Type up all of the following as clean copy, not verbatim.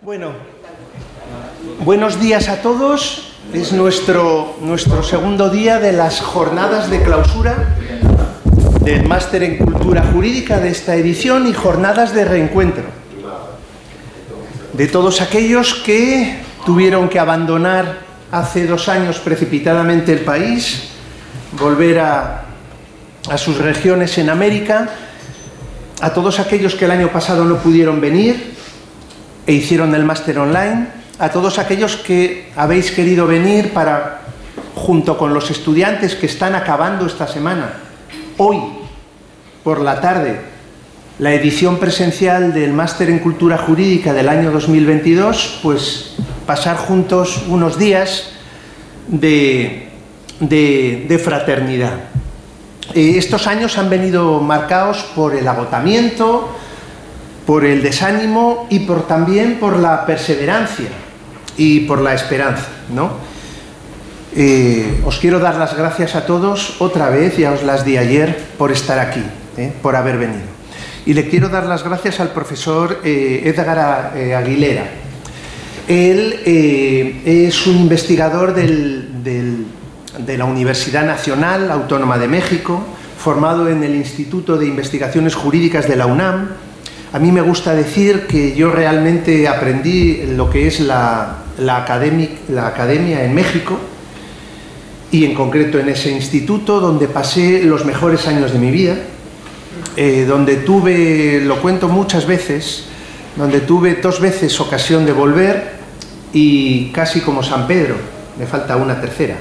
Bueno, buenos días a todos. Es nuestro segundo día de las jornadas de clausura del Máster en Cultura Jurídica de esta edición y jornadas de reencuentro de todos aquellos que tuvieron que abandonar hace 2 años precipitadamente el país, volver a sus regiones en América, a todos aquellos que el año pasado no pudieron venir e hicieron el máster online, a todos aquellos que habéis querido venir para, junto con los estudiantes que están acabando esta semana, hoy por la tarde, la edición presencial del Máster en Cultura Jurídica del año 2022, pues pasar juntos unos días de fraternidad. Estos años han venido marcados por el agotamiento, por el desánimo y también por la perseverancia y por la esperanza, ¿no? Os quiero dar las gracias a todos otra vez, ya os las di ayer, por estar aquí, por haber venido. Y le quiero dar las gracias al profesor Edgar Aguilera. Él es un investigador de la Universidad Nacional Autónoma de México, formado en el Instituto de Investigaciones Jurídicas de la UNAM. A mí me gusta decir que yo realmente aprendí lo que es la academia en México, y en concreto en ese instituto donde pasé los mejores años de mi vida, donde tuve, lo cuento muchas veces, donde tuve 2 veces ocasión de volver y casi como San Pedro, me falta una tercera.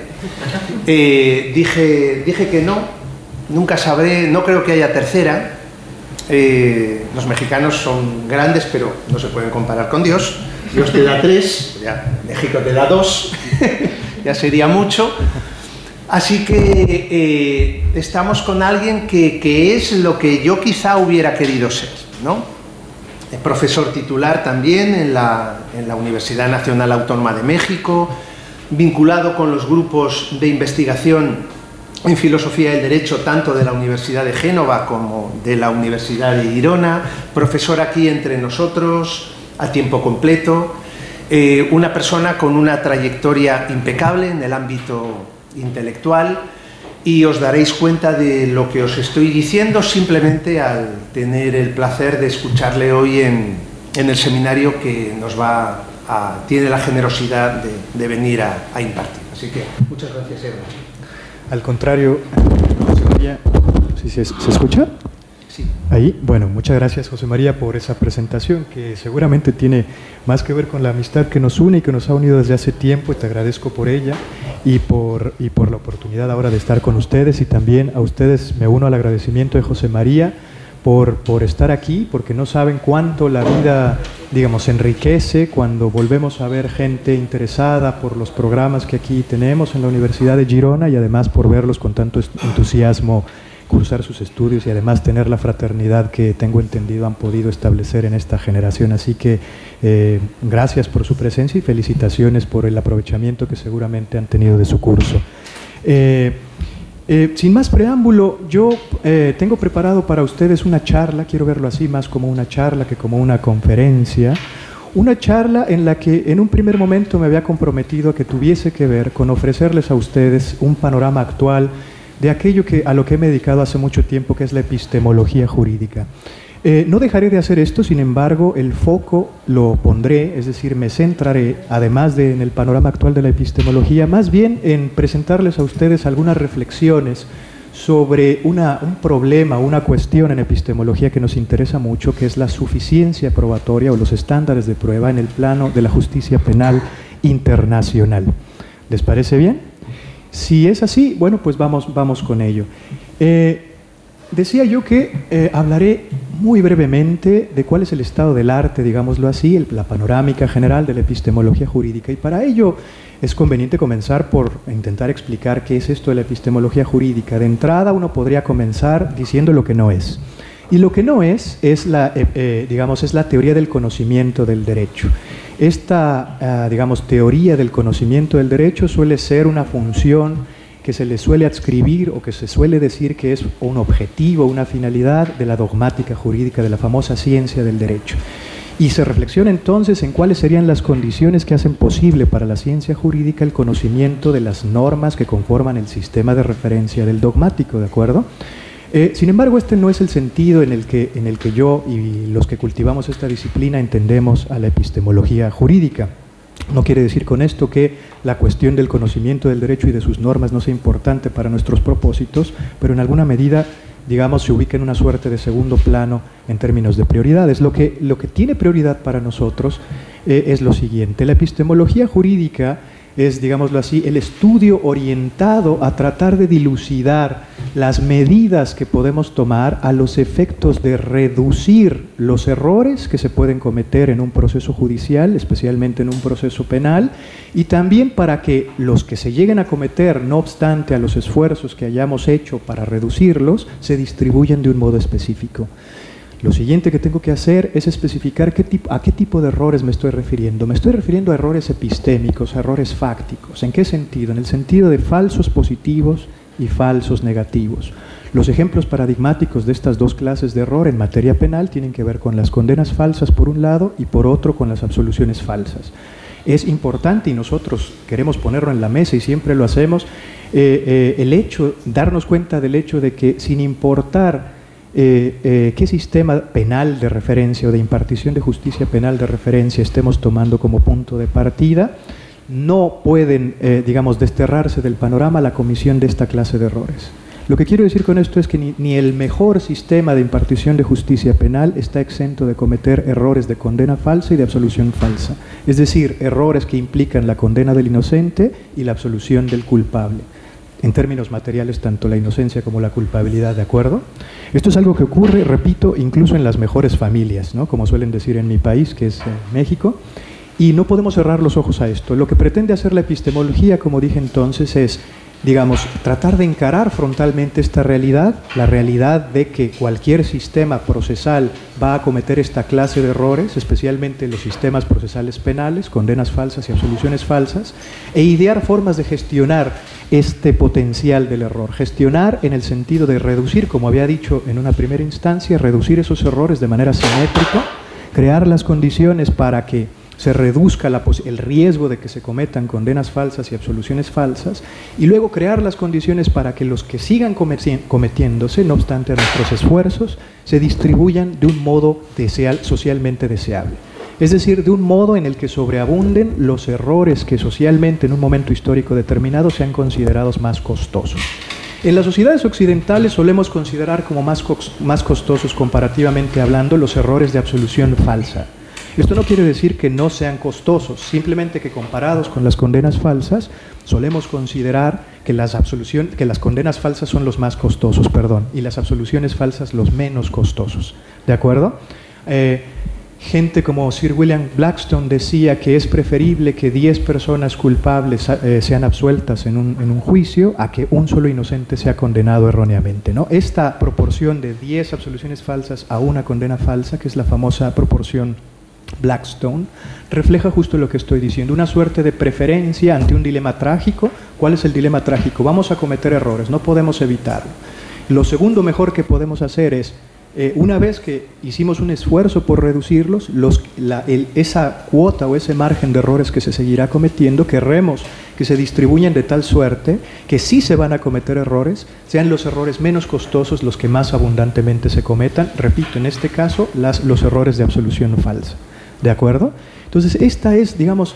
Dije que no, nunca sabré, no creo que haya tercera. Los mexicanos son grandes, pero no se pueden comparar con Dios. Dios te da 3, ya México te da 2, ya sería mucho. Así que estamos con alguien que es lo que yo quizá hubiera querido ser, ¿no? Profesor titular también en la Universidad Nacional Autónoma de México, vinculado con los grupos de investigación en Filosofía del Derecho, tanto de la Universidad de Génova como de la Universidad de Girona, profesor aquí entre nosotros, a tiempo completo, una persona con una trayectoria impecable en el ámbito intelectual, y os daréis cuenta de lo que os estoy diciendo simplemente al tener el placer de escucharle hoy en el seminario que nos tiene la generosidad de venir a impartir. Así que muchas gracias, Edgar. Al contrario, José María, ¿sí se escucha? Sí. Ahí, bueno, muchas gracias, José María, por esa presentación que seguramente tiene más que ver con la amistad que nos une y que nos ha unido desde hace tiempo, y te agradezco por ella y por la oportunidad ahora de estar con ustedes, y también a ustedes me uno al agradecimiento de José María por estar aquí, porque no saben cuánto la vida, digamos, enriquece cuando volvemos a ver gente interesada por los programas que aquí tenemos en la Universidad de Girona, y además por verlos con tanto entusiasmo cursar sus estudios y además tener la fraternidad que tengo entendido han podido establecer en esta generación. Así que gracias por su presencia y felicitaciones por el aprovechamiento que seguramente han tenido de su curso. Sin más preámbulo, yo tengo preparado para ustedes una charla, quiero verlo así, más como una charla que como una conferencia. Una charla en la que en un primer momento me había comprometido a que tuviese que ver con ofrecerles a ustedes un panorama actual de aquello a lo que me he dedicado hace mucho tiempo, que es la epistemología jurídica. No dejaré de hacer esto, sin embargo, el foco lo pondré, es decir, me centraré, además de en el panorama actual de la epistemología, más bien en presentarles a ustedes algunas reflexiones sobre un problema, una cuestión en epistemología que nos interesa mucho, que es la suficiencia probatoria o los estándares de prueba en el plano de la justicia penal internacional. ¿Les parece bien? Si es así, bueno, pues vamos con ello. Decía yo que hablaré muy brevemente de cuál es el estado del arte, digámoslo así, la panorámica general de la epistemología jurídica, y para ello es conveniente comenzar por intentar explicar qué es esto de la epistemología jurídica. De entrada uno podría comenzar diciendo lo que no es. Y lo que no es la teoría del conocimiento del derecho. Esta, teoría del conocimiento del derecho suele ser una función que se le suele adscribir o que se suele decir que es un objetivo, una finalidad de la dogmática jurídica, de la famosa ciencia del derecho. Y se reflexiona entonces en cuáles serían las condiciones que hacen posible para la ciencia jurídica el conocimiento de las normas que conforman el sistema de referencia del dogmático, ¿de acuerdo? Sin embargo, este no es el sentido en el que yo y los que cultivamos esta disciplina entendemos a la epistemología jurídica. No quiere decir con esto que la cuestión del conocimiento del derecho y de sus normas no sea importante para nuestros propósitos, pero en alguna medida, digamos, se ubica en una suerte de segundo plano en términos de prioridades. Lo que tiene prioridad para nosotros es lo siguiente: la epistemología jurídica es, digámoslo así, el estudio orientado a tratar de dilucidar las medidas que podemos tomar a los efectos de reducir los errores que se pueden cometer en un proceso judicial, especialmente en un proceso penal, y también para que los que se lleguen a cometer, no obstante a los esfuerzos que hayamos hecho para reducirlos, se distribuyan de un modo específico. Lo siguiente que tengo que hacer es especificar a qué tipo de errores me estoy refiriendo. Me estoy refiriendo a errores epistémicos, a errores fácticos. ¿En qué sentido? En el sentido de falsos positivos y falsos negativos. Los ejemplos paradigmáticos de estas dos clases de error en materia penal tienen que ver con las condenas falsas por un lado y por otro con las absoluciones falsas. Es importante, y nosotros queremos ponerlo en la mesa y siempre lo hacemos, darnos cuenta del hecho de que sin importar qué sistema penal de referencia o de impartición de justicia penal de referencia estemos tomando como punto de partida, no pueden, digamos, desterrarse del panorama la comisión de esta clase de errores. Lo que quiero decir con esto es que ni el mejor sistema de impartición de justicia penal está exento de cometer errores de condena falsa y de absolución falsa, es decir, errores que implican la condena del inocente y la absolución del culpable. En términos materiales, tanto la inocencia como la culpabilidad, ¿de acuerdo? Esto es algo que ocurre, repito, incluso en las mejores familias, ¿no? Como suelen decir en mi país, que es México, y no podemos cerrar los ojos a esto. Lo que pretende hacer la epistemología, como dije entonces, es, digamos, tratar de encarar frontalmente esta realidad, la realidad de que cualquier sistema procesal va a cometer esta clase de errores, especialmente los sistemas procesales penales, condenas falsas y absoluciones falsas, e idear formas de gestionar este potencial del error. Gestionar en el sentido de reducir, como había dicho en una primera instancia, reducir esos errores de manera simétrica, crear las condiciones para que se reduzca el riesgo de que se cometan condenas falsas y absoluciones falsas, y luego crear las condiciones para que los que sigan cometiéndose, no obstante a nuestros esfuerzos, se distribuyan de un modo socialmente deseable. Es decir, de un modo en el que sobreabunden los errores que socialmente en un momento histórico determinado sean considerados más costosos. En las sociedades occidentales solemos considerar como más costosos comparativamente hablando los errores de absolución falsa. Esto no quiere decir que no sean costosos, simplemente que comparados con las condenas falsas, solemos considerar que las condenas falsas son los más costosos, y las absoluciones falsas los menos costosos. ¿De acuerdo? Gente como Sir William Blackstone decía que es preferible que 10 personas culpables sean absueltas en un juicio a que un solo inocente sea condenado erróneamente, ¿no? Esta proporción de 10 absoluciones falsas a una condena falsa, que es la famosa proporción Blackstone, refleja justo lo que estoy diciendo, una suerte de preferencia ante un dilema trágico. ¿Cuál es el dilema trágico? Vamos a cometer errores, no podemos evitarlo. Lo segundo mejor que podemos hacer es, una vez que hicimos un esfuerzo por reducirlos, esa cuota o ese margen de errores que se seguirá cometiendo, querremos que se distribuyan de tal suerte que si se van a cometer errores, sean los errores menos costosos los que más abundantemente se cometan. Repito, en este caso, los errores de absolución falsa. ¿De acuerdo? Entonces, esta es, digamos,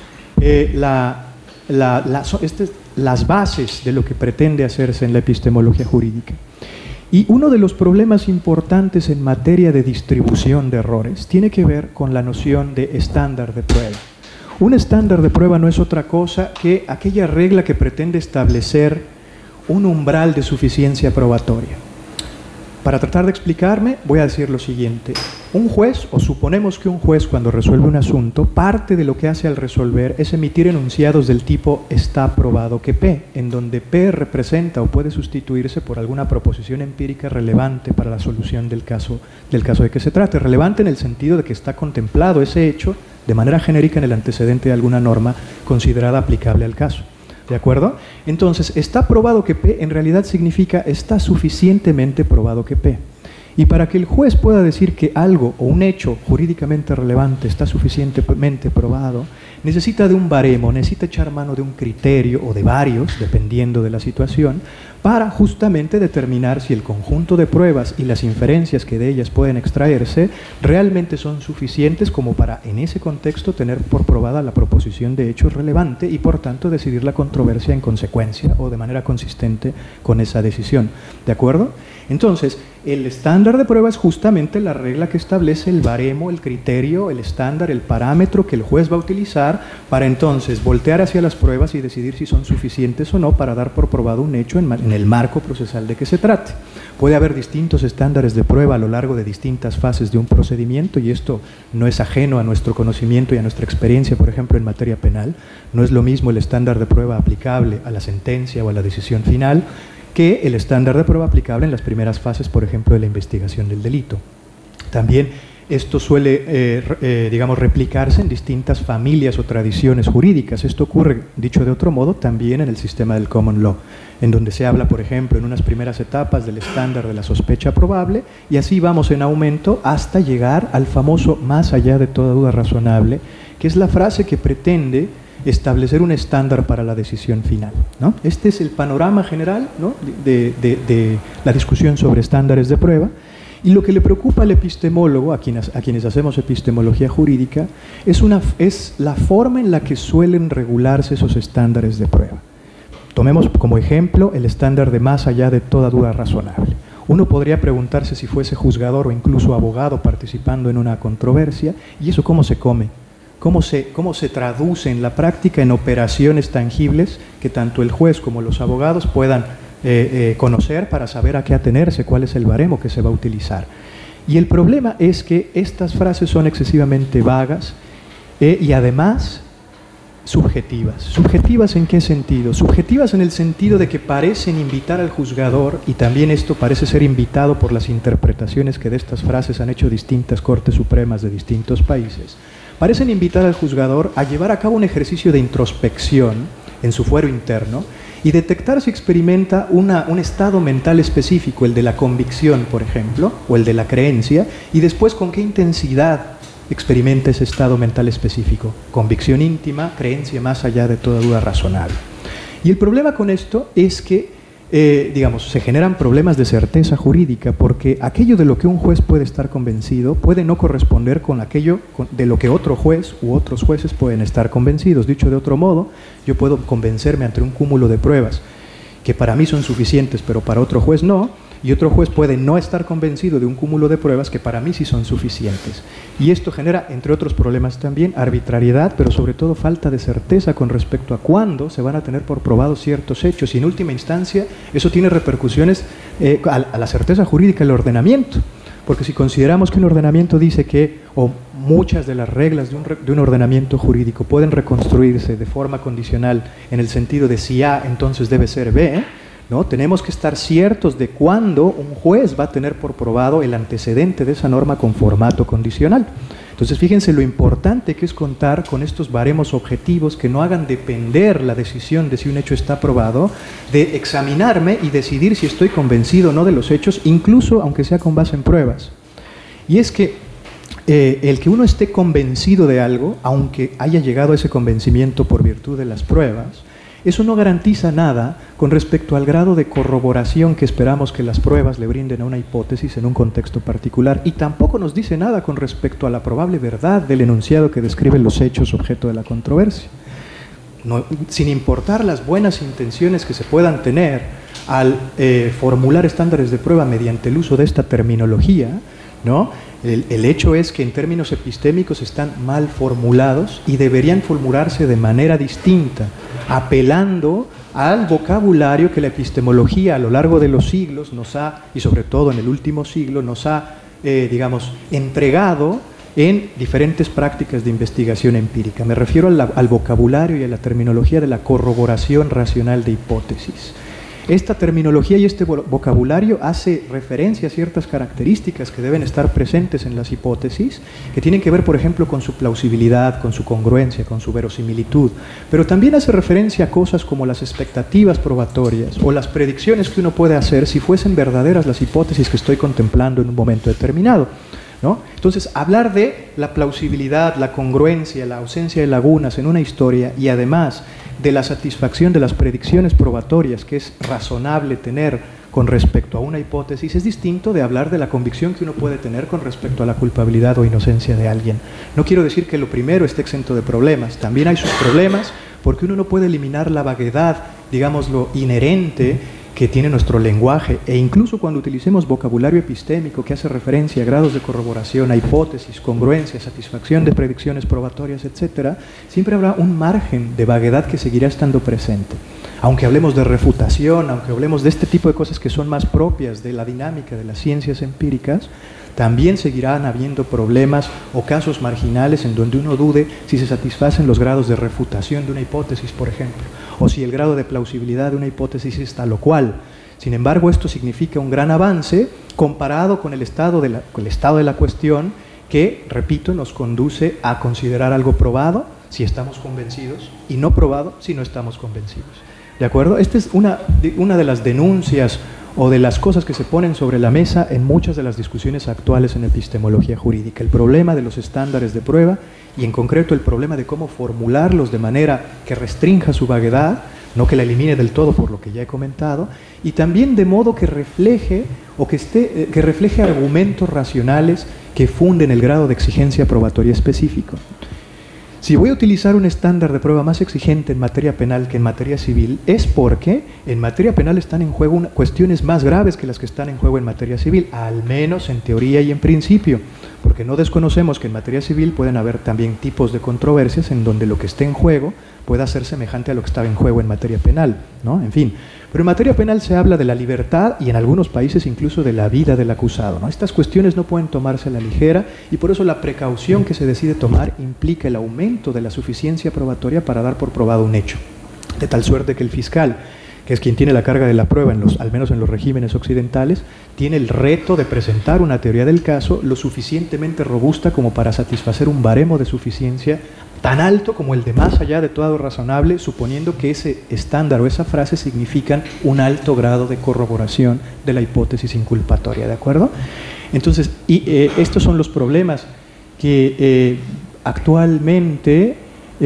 las bases de lo que pretende hacerse en la epistemología jurídica. Y uno de los problemas importantes en materia de distribución de errores tiene que ver con la noción de estándar de prueba. Un estándar de prueba no es otra cosa que aquella regla que pretende establecer un umbral de suficiencia probatoria. Para tratar de explicarme, voy a decir lo siguiente. Un juez, o suponemos que un juez cuando resuelve un asunto, parte de lo que hace al resolver es emitir enunciados del tipo está probado que P, en donde P representa o puede sustituirse por alguna proposición empírica relevante para la solución del caso de que se trate. Relevante en el sentido de que está contemplado ese hecho de manera genérica en el antecedente de alguna norma considerada aplicable al caso. ¿De acuerdo? Entonces, está probado que P en realidad significa está suficientemente probado que P. Y para que el juez pueda decir que algo o un hecho jurídicamente relevante está suficientemente probado, necesita de un baremo, necesita echar mano de un criterio o de varios, dependiendo de la situación, para justamente determinar si el conjunto de pruebas y las inferencias que de ellas pueden extraerse realmente son suficientes como para, en ese contexto, tener por probada la proposición de hecho relevante y, por tanto, decidir la controversia en consecuencia o de manera consistente con esa decisión. ¿De acuerdo? Entonces, el estándar de prueba es justamente la regla que establece el baremo, el criterio, el estándar, el parámetro que el juez va a utilizar para entonces voltear hacia las pruebas y decidir si son suficientes o no para dar por probado un hecho en el marco procesal de que se trate. Puede haber distintos estándares de prueba a lo largo de distintas fases de un procedimiento y esto no es ajeno a nuestro conocimiento y a nuestra experiencia, por ejemplo, en materia penal. No es lo mismo el estándar de prueba aplicable a la sentencia o a la decisión final que el estándar de prueba aplicable en las primeras fases, por ejemplo, de la investigación del delito. También esto suele, digamos, replicarse en distintas familias o tradiciones jurídicas. Esto ocurre, dicho de otro modo, también en el sistema del common law, en donde se habla, por ejemplo, en unas primeras etapas del estándar de la sospecha probable, y así vamos en aumento hasta llegar al famoso más allá de toda duda razonable, que es la frase que pretende establecer un estándar para la decisión final, ¿no? Este es el panorama general, ¿no?, de la discusión sobre estándares de prueba, y lo que le preocupa al epistemólogo, a quienes hacemos epistemología jurídica, es la forma en la que suelen regularse esos estándares de prueba. Tomemos como ejemplo el estándar de más allá de toda duda razonable. Uno podría preguntarse si fuese juzgador o incluso abogado participando en una controversia, ¿y eso cómo se come? ¿Cómo se traduce en la práctica en operaciones tangibles que tanto el juez como los abogados puedan conocer para saber a qué atenerse, cuál es el baremo que se va a utilizar? Y el problema es que estas frases son excesivamente vagas y además subjetivas. ¿Subjetivas en qué sentido? Subjetivas en el sentido de que parecen invitar al juzgador, y también esto parece ser invitado por las interpretaciones que de estas frases han hecho distintas cortes supremas de distintos países, parecen invitar al juzgador a llevar a cabo un ejercicio de introspección en su fuero interno y detectar si experimenta un estado mental específico, el de la convicción, por ejemplo, o el de la creencia, y después con qué intensidad experimenta ese estado mental específico. Convicción íntima, creencia más allá de toda duda razonable. Y el problema con esto es que digamos, se generan problemas de certeza jurídica, porque aquello de lo que un juez puede estar convencido puede no corresponder con aquello de lo que otro juez u otros jueces pueden estar convencidos. Dicho de otro modo, yo puedo convencerme ante un cúmulo de pruebas que para mí son suficientes, pero para otro juez no, y otro juez puede no estar convencido de un cúmulo de pruebas que para mí sí son suficientes. Y esto genera, entre otros problemas también, arbitrariedad, pero sobre todo falta de certeza con respecto a cuándo se van a tener por probados ciertos hechos. Y en última instancia, eso tiene repercusiones a la certeza jurídica del ordenamiento. Porque si consideramos que un ordenamiento dice que, o muchas de las reglas de un ordenamiento jurídico pueden reconstruirse de forma condicional en el sentido de si A, entonces debe ser B, ¿no? Tenemos que estar ciertos de cuándo un juez va a tener por probado el antecedente de esa norma con formato condicional. Entonces, fíjense lo importante que es contar con estos baremos objetivos que no hagan depender la decisión de si un hecho está probado de examinarme y decidir si estoy convencido o no de los hechos, incluso aunque sea con base en pruebas. Y es que el que uno esté convencido de algo, aunque haya llegado a ese convencimiento por virtud de las pruebas, eso no garantiza nada con respecto al grado de corroboración que esperamos que las pruebas le brinden a una hipótesis en un contexto particular, y tampoco nos dice nada con respecto a la probable verdad del enunciado que describe los hechos objeto de la controversia. No, sin importar las buenas intenciones que se puedan tener al formular estándares de prueba mediante el uso de esta terminología, ¿no? El hecho es que en términos epistémicos están mal formulados y deberían formularse de manera distinta, apelando al vocabulario que la epistemología a lo largo de los siglos nos ha, y sobre todo en el último siglo, nos ha, digamos, entregado en diferentes prácticas de investigación empírica. Me refiero al vocabulario y a la terminología de la corroboración racional de hipótesis. Esta terminología y este vocabulario hace referencia a ciertas características que deben estar presentes en las hipótesis, que tienen que ver, por ejemplo, con su plausibilidad, con su congruencia, con su verosimilitud, pero también hace referencia a cosas como las expectativas probatorias o las predicciones que uno puede hacer si fuesen verdaderas las hipótesis que estoy contemplando en un momento determinado, ¿no? Entonces, hablar de la plausibilidad, la congruencia, la ausencia de lagunas en una historia y además de la satisfacción de las predicciones probatorias que es razonable tener con respecto a una hipótesis es distinto de hablar de la convicción que uno puede tener con respecto a la culpabilidad o inocencia de alguien. No quiero decir que lo primero esté exento de problemas, también hay sus problemas porque uno no puede eliminar la vaguedad, digamos, lo inherente que tiene nuestro lenguaje, e incluso cuando utilicemos vocabulario epistémico que hace referencia a grados de corroboración, a hipótesis, congruencia, satisfacción de predicciones probatorias, etc., siempre habrá un margen de vaguedad que seguirá estando presente. Aunque hablemos de refutación, aunque hablemos de este tipo de cosas que son más propias de la dinámica de las ciencias empíricas, también seguirán habiendo problemas o casos marginales en donde uno dude si se satisfacen los grados de refutación de una hipótesis, por ejemplo, o si el grado de plausibilidad de una hipótesis es tal o cual. Sin embargo, esto significa un gran avance comparado con el estado de la cuestión que, repito, nos conduce a considerar algo probado si estamos convencidos y no probado si no estamos convencidos. ¿De acuerdo? Esta es una de las denuncias o de las cosas que se ponen sobre la mesa en muchas de las discusiones actuales en epistemología jurídica. El problema de los estándares de prueba y en concreto el problema de cómo formularlos de manera que restrinja su vaguedad, no que la elimine del todo por lo que ya he comentado, y también de modo que refleje que refleje argumentos racionales que funden el grado de exigencia probatoria específico. Si voy a utilizar un estándar de prueba más exigente en materia penal que en materia civil, es porque en materia penal están en juego cuestiones más graves que las que están en juego en materia civil, al menos en teoría y en principio, porque no desconocemos que en materia civil pueden haber también tipos de controversias en donde lo que esté en juego pueda ser semejante a lo que estaba en juego en materia penal, ¿no? En fin, pero en materia penal se habla de la libertad y en algunos países incluso de la vida del acusado, ¿no? Estas cuestiones no pueden tomarse a la ligera y por eso la precaución que se decide tomar implica el aumento de la suficiencia probatoria para dar por probado un hecho, de tal suerte que el fiscal, que es quien tiene la carga de la prueba, al menos en los regímenes occidentales, tiene el reto de presentar una teoría del caso lo suficientemente robusta como para satisfacer un baremo de suficiencia tan alto como el de más allá de todo razonable, suponiendo que ese estándar o esa frase significan un alto grado de corroboración de la hipótesis inculpatoria, ¿de acuerdo? Entonces, estos son los problemas que actualmente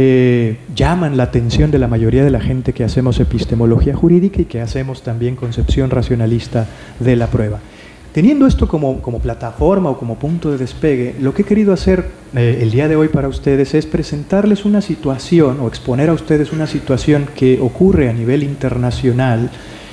llaman la atención de la mayoría de la gente que hacemos epistemología jurídica y que hacemos también concepción racionalista de la prueba. Teniendo esto como plataforma o como punto de despegue, lo que he querido hacer el día de hoy para ustedes es presentarles una situación o exponer a ustedes una situación que ocurre a nivel internacional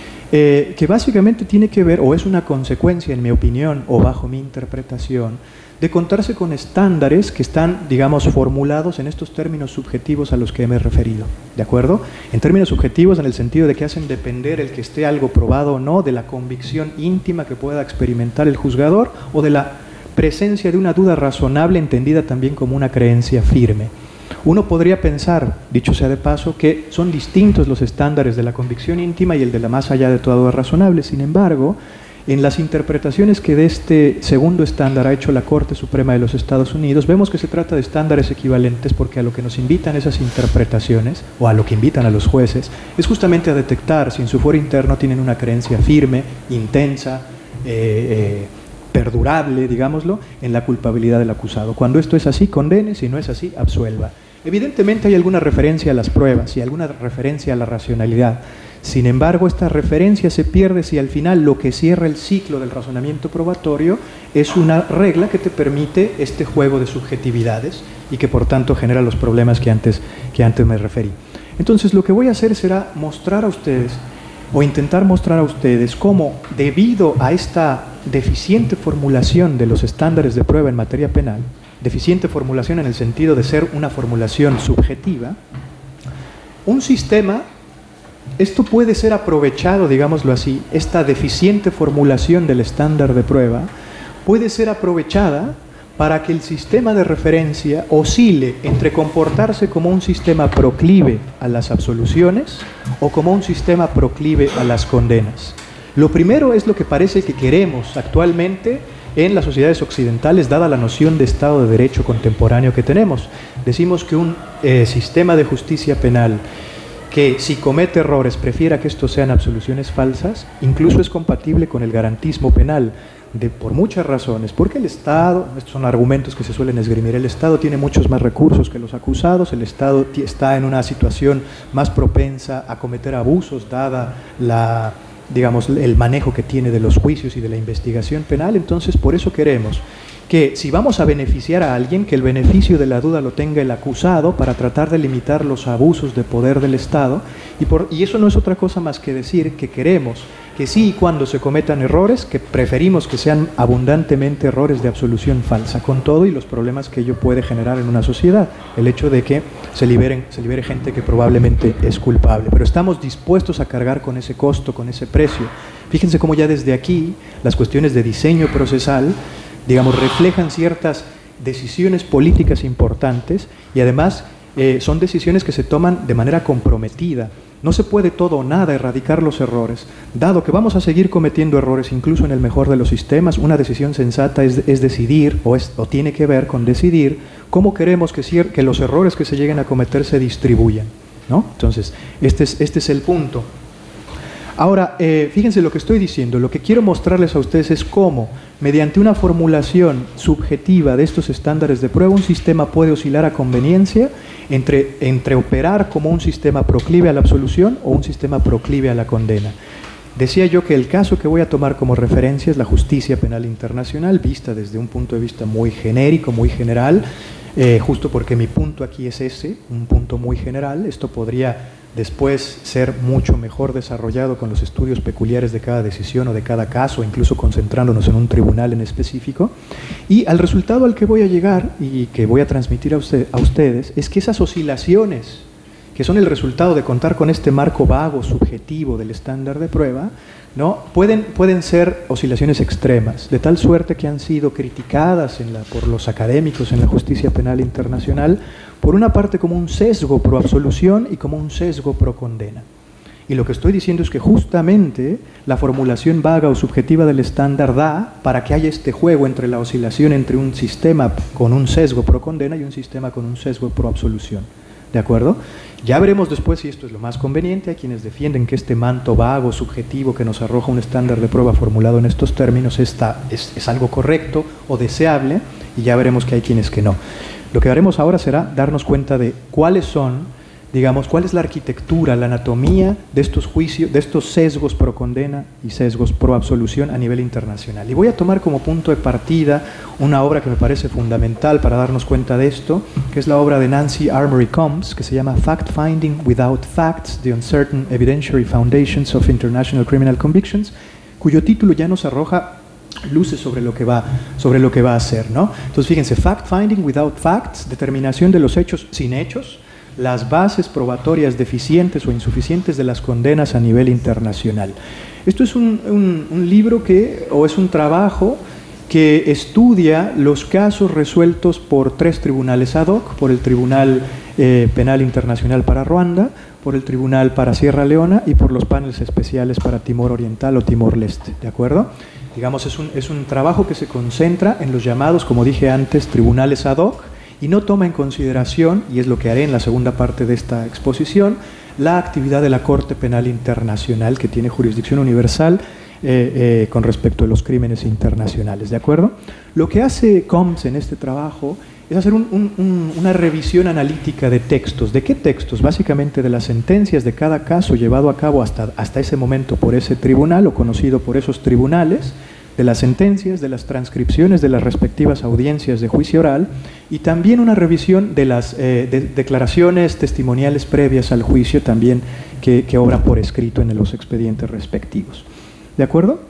que básicamente tiene que ver, o es una consecuencia en mi opinión o bajo mi interpretación, de contarse con estándares que están, digamos, formulados en estos términos subjetivos a los que me he referido, ¿de acuerdo? En términos subjetivos en el sentido de que hacen depender el que esté algo probado o no de la convicción íntima que pueda experimentar el juzgador o de la presencia de una duda razonable entendida también como una creencia firme. Uno podría pensar, dicho sea de paso, que son distintos los estándares de la convicción íntima y el de la más allá de toda duda razonable. Sin embargo, en las interpretaciones que de este segundo estándar ha hecho la Corte Suprema de los Estados Unidos, vemos que se trata de estándares equivalentes porque a lo que nos invitan esas interpretaciones, o a lo que invitan a los jueces, es justamente a detectar si en su foro interno tienen una creencia firme, intensa, perdurable, digámoslo, en la culpabilidad del acusado. Cuando esto es así, condene; si no es así, absuelva. Evidentemente hay alguna referencia a las pruebas y alguna referencia a la racionalidad. Sin embargo, esta referencia se pierde si al final lo que cierra el ciclo del razonamiento probatorio es una regla que te permite este juego de subjetividades y que por tanto genera los problemas que antes me referí. Entonces, lo que voy a hacer será mostrar a ustedes, o intentar mostrar a ustedes, cómo debido a esta deficiente formulación de los estándares de prueba en materia penal, deficiente formulación en el sentido de ser una formulación subjetiva, un sistema, esto puede ser aprovechado, digámoslo así, esta deficiente formulación del estándar de prueba puede ser aprovechada para que el sistema de referencia oscile entre comportarse como un sistema proclive a las absoluciones o como un sistema proclive a las condenas. Lo primero es lo que parece que queremos actualmente en las sociedades occidentales, dada la noción de Estado de Derecho contemporáneo que tenemos. Decimos que un sistema de justicia penal que si comete errores prefiera que estos sean absoluciones falsas, incluso es compatible con el garantismo penal, por muchas razones, porque el Estado, estos son argumentos que se suelen esgrimir, el Estado tiene muchos más recursos que los acusados, el Estado está en una situación más propensa a cometer abusos, dada digamos, el manejo que tiene de los juicios y de la investigación penal. Entonces, por eso queremos que si vamos a beneficiar a alguien, que el beneficio de la duda lo tenga el acusado para tratar de limitar los abusos de poder del Estado, y eso no es otra cosa más que decir que queremos que sí y cuando se cometan errores, que preferimos que sean abundantemente errores de absolución falsa, con todo y los problemas que ello puede generar en una sociedad, el hecho de que se libere gente que probablemente es culpable, pero estamos dispuestos a cargar con ese costo, con ese precio. Fíjense cómo ya desde aquí las cuestiones de diseño procesal, digamos, reflejan ciertas decisiones políticas importantes y además son decisiones que se toman de manera comprometida. No se puede todo o nada erradicar los errores. Dado que vamos a seguir cometiendo errores incluso en el mejor de los sistemas, una decisión sensata es decidir, o tiene que ver con decidir, cómo queremos que los errores que se lleguen a cometer se distribuyan, ¿no? Entonces, este es el punto. Ahora, fíjense lo que estoy diciendo, lo que quiero mostrarles a ustedes es cómo, mediante una formulación subjetiva de estos estándares de prueba, un sistema puede oscilar a conveniencia entre operar como un sistema proclive a la absolución o un sistema proclive a la condena. Decía yo que el caso que voy a tomar como referencia es la justicia penal internacional, vista desde un punto de vista muy genérico, muy general, justo porque mi punto aquí es ese, un punto muy general. Esto podría después ser mucho mejor desarrollado con los estudios peculiares de cada decisión o de cada caso, incluso concentrándonos en un tribunal en específico. Y al resultado al que voy a llegar y que voy a transmitir a ustedes es que esas oscilaciones, que son el resultado de contar con este marco vago, subjetivo del estándar de prueba, ¿no? Pueden ser oscilaciones extremas, de tal suerte que han sido criticadas por los académicos en la justicia penal internacional, por una parte como un sesgo pro absolución y como un sesgo pro condena. Y lo que estoy diciendo es que justamente la formulación vaga o subjetiva del estándar da para que haya este juego entre la oscilación entre un sistema con un sesgo pro condena y un sistema con un sesgo pro absolución. ¿De acuerdo? Ya veremos después si esto es lo más conveniente. Hay quienes defienden que este manto vago, subjetivo, que nos arroja un estándar de prueba formulado en estos términos es algo correcto o deseable, y ya veremos que hay quienes que no. Lo que haremos ahora será darnos cuenta de cuáles son, digamos, cuál es la arquitectura, la anatomía de estos juicios, de estos sesgos pro condena y sesgos pro absolución a nivel internacional. Y voy a tomar como punto de partida una obra que me parece fundamental para darnos cuenta de esto, que es la obra de Nancy Armory Combs, que se llama Fact Finding Without Facts, The Uncertain Evidentiary Foundations of International Criminal Convictions, cuyo título ya nos arroja luces sobre lo que va a hacer, ¿no? Entonces, fíjense, Fact Finding Without Facts, determinación de los hechos sin hechos, las bases probatorias deficientes o insuficientes de las condenas a nivel internacional. Esto es un libro es un trabajo que estudia los casos resueltos por 3 tribunales ad hoc, por el Tribunal Penal Internacional para Ruanda, por el Tribunal para Sierra Leona y por los paneles especiales para Timor Oriental o Timor Leste, ¿de acuerdo? Digamos, es un trabajo que se concentra en los llamados, como dije antes, tribunales ad hoc, y no toma en consideración, y es lo que haré en la segunda parte de esta exposición, la actividad de la Corte Penal Internacional, que tiene jurisdicción universal con respecto a los crímenes internacionales, ¿de acuerdo? Lo que hace Combs en este trabajo es hacer una revisión analítica de textos. ¿De qué textos? Básicamente de las sentencias de cada caso llevado a cabo hasta ese momento por ese tribunal o conocido por esos tribunales, de las sentencias, de las transcripciones de las respectivas audiencias de juicio oral, y también una revisión de las declaraciones testimoniales previas al juicio también que obran por escrito en los expedientes respectivos. ¿De acuerdo?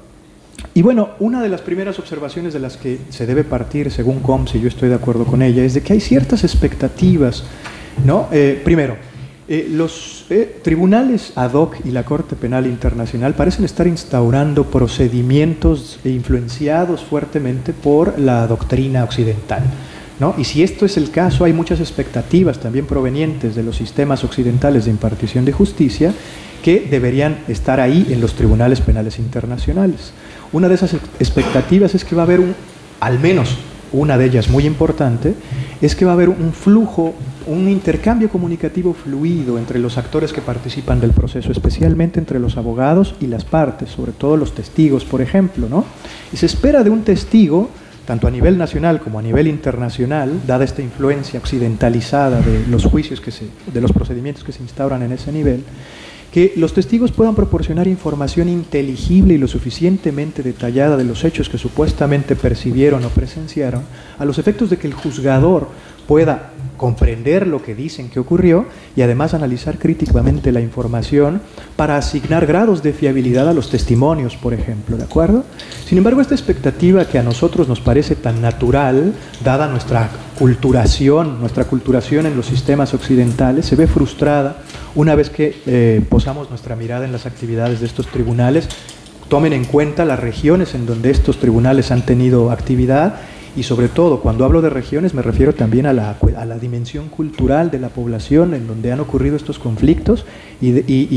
Y bueno, una de las primeras observaciones de las que se debe partir, según Combs, y yo estoy de acuerdo con ella, es de que hay ciertas expectativas, ¿no? Primero, Los tribunales ad hoc y la Corte Penal Internacional parecen estar instaurando procedimientos influenciados fuertemente por la doctrina occidental, ¿no? Y si esto es el caso, hay muchas expectativas también provenientes de los sistemas occidentales de impartición de justicia que deberían estar ahí en los tribunales penales internacionales. Una de esas expectativas es que va a haber al menos una de ellas muy importante, es que va a haber un flujo, un intercambio comunicativo fluido entre los actores que participan del proceso, especialmente entre los abogados y las partes, sobre todo los testigos, por ejemplo, ¿no? Y se espera de un testigo, tanto a nivel nacional como a nivel internacional, dada esta influencia occidentalizada de los juicios de los procedimientos que se instauran en ese nivel, que los testigos puedan proporcionar información inteligible y lo suficientemente detallada de los hechos que supuestamente percibieron o presenciaron, a los efectos de que el juzgador pueda comprender lo que dicen que ocurrió y además analizar críticamente la información para asignar grados de fiabilidad a los testimonios, por ejemplo, ¿de acuerdo? Sin embargo, esta expectativa que a nosotros nos parece tan natural, dada nuestra culturación en los sistemas occidentales, se ve frustrada una vez que posamos nuestra mirada en las actividades de estos tribunales. Tomen en cuenta las regiones en donde estos tribunales han tenido actividad y sobre todo, cuando hablo de regiones me refiero también a la dimensión cultural de la población en donde han ocurrido estos conflictos y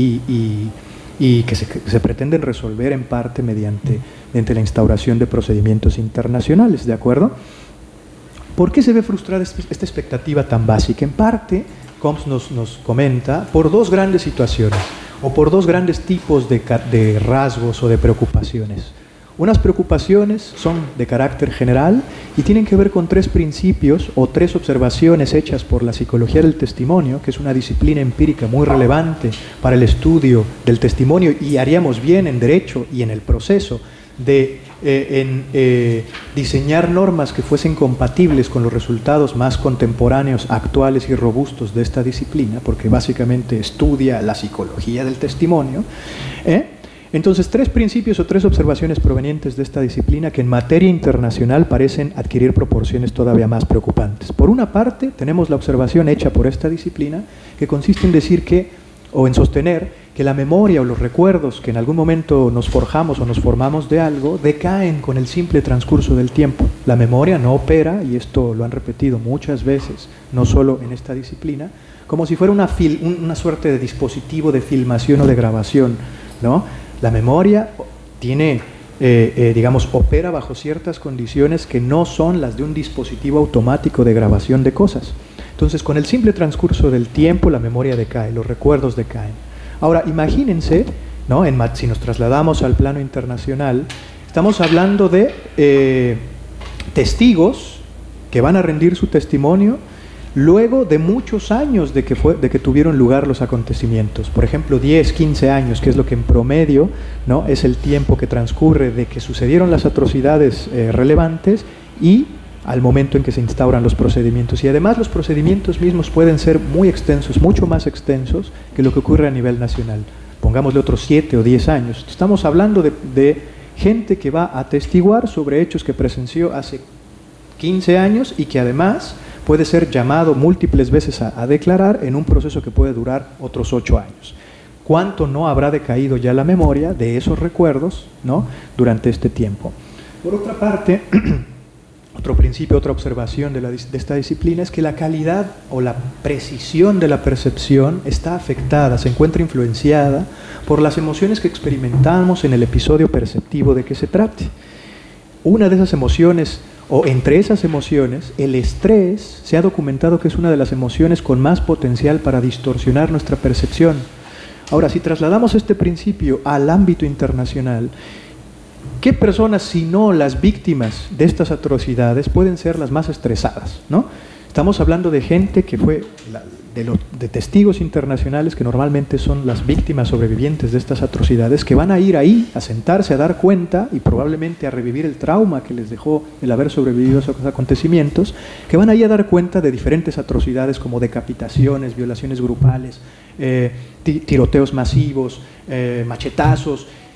que se pretenden resolver en parte mediante la instauración de procedimientos internacionales, ¿de acuerdo? ¿Por qué se ve frustrada esta expectativa tan básica? En parte, Combs nos comenta, por dos grandes situaciones o por dos grandes tipos de rasgos o de preocupaciones. Unas preocupaciones son de carácter general y tienen que ver con tres principios o tres observaciones hechas por la psicología del testimonio, que es una disciplina empírica muy relevante para el estudio del testimonio y haríamos bien en derecho y en el proceso de diseñar normas que fuesen compatibles con los resultados más contemporáneos, actuales y robustos de esta disciplina, porque básicamente estudia la psicología del testimonio. Entonces, tres principios o tres observaciones provenientes de esta disciplina que en materia internacional parecen adquirir proporciones todavía más preocupantes. Por una parte, tenemos la observación hecha por esta disciplina que consiste en decir o en sostener que la memoria o los recuerdos que en algún momento nos forjamos o nos formamos de algo decaen con el simple transcurso del tiempo. La memoria no opera, y esto lo han repetido muchas veces, no solo en esta disciplina, como si fuera una suerte de dispositivo de filmación o de grabación, ¿no? La memoria tiene, opera bajo ciertas condiciones que no son las de un dispositivo automático de grabación de cosas. Entonces, con el simple transcurso del tiempo, la memoria decae, los recuerdos decaen. Ahora, imagínense, ¿no? Si nos trasladamos al plano internacional, estamos hablando de testigos que van a rendir su testimonio luego de muchos años de que tuvieron lugar los acontecimientos. Por ejemplo, 10, 15 años, que es lo que en promedio, ¿no?, es el tiempo que transcurre de que sucedieron las atrocidades relevantes y al momento en que se instauran los procedimientos. Y además los procedimientos mismos pueden ser muy extensos, mucho más extensos que lo que ocurre a nivel nacional. Pongámosle otros 7 o 10 años. Estamos hablando de gente que va a atestiguar sobre hechos que presenció hace 15 años y que además puede ser llamado múltiples veces a declarar en un proceso que puede durar otros 8 años. ¿Cuánto no habrá decaído ya la memoria de esos recuerdos, ¿no?, durante este tiempo? Por otra parte, otro principio, otra observación de esta disciplina es que la calidad o la precisión de la percepción está afectada, se encuentra influenciada por las emociones que experimentamos en el episodio perceptivo de que se trate. Una de esas emociones, o entre esas emociones, el estrés se ha documentado que es una de las emociones con más potencial para distorsionar nuestra percepción. Ahora, si trasladamos este principio al ámbito internacional, ¿qué personas, si no las víctimas de estas atrocidades, pueden ser las más estresadas, ¿no? Estamos hablando de gente que fue, de testigos internacionales que normalmente son las víctimas sobrevivientes de estas atrocidades, que van a ir ahí a sentarse, a dar cuenta y probablemente a revivir el trauma que les dejó el haber sobrevivido a esos acontecimientos, que van ahí a dar cuenta de diferentes atrocidades como decapitaciones, violaciones grupales, tiroteos masivos, machetazos,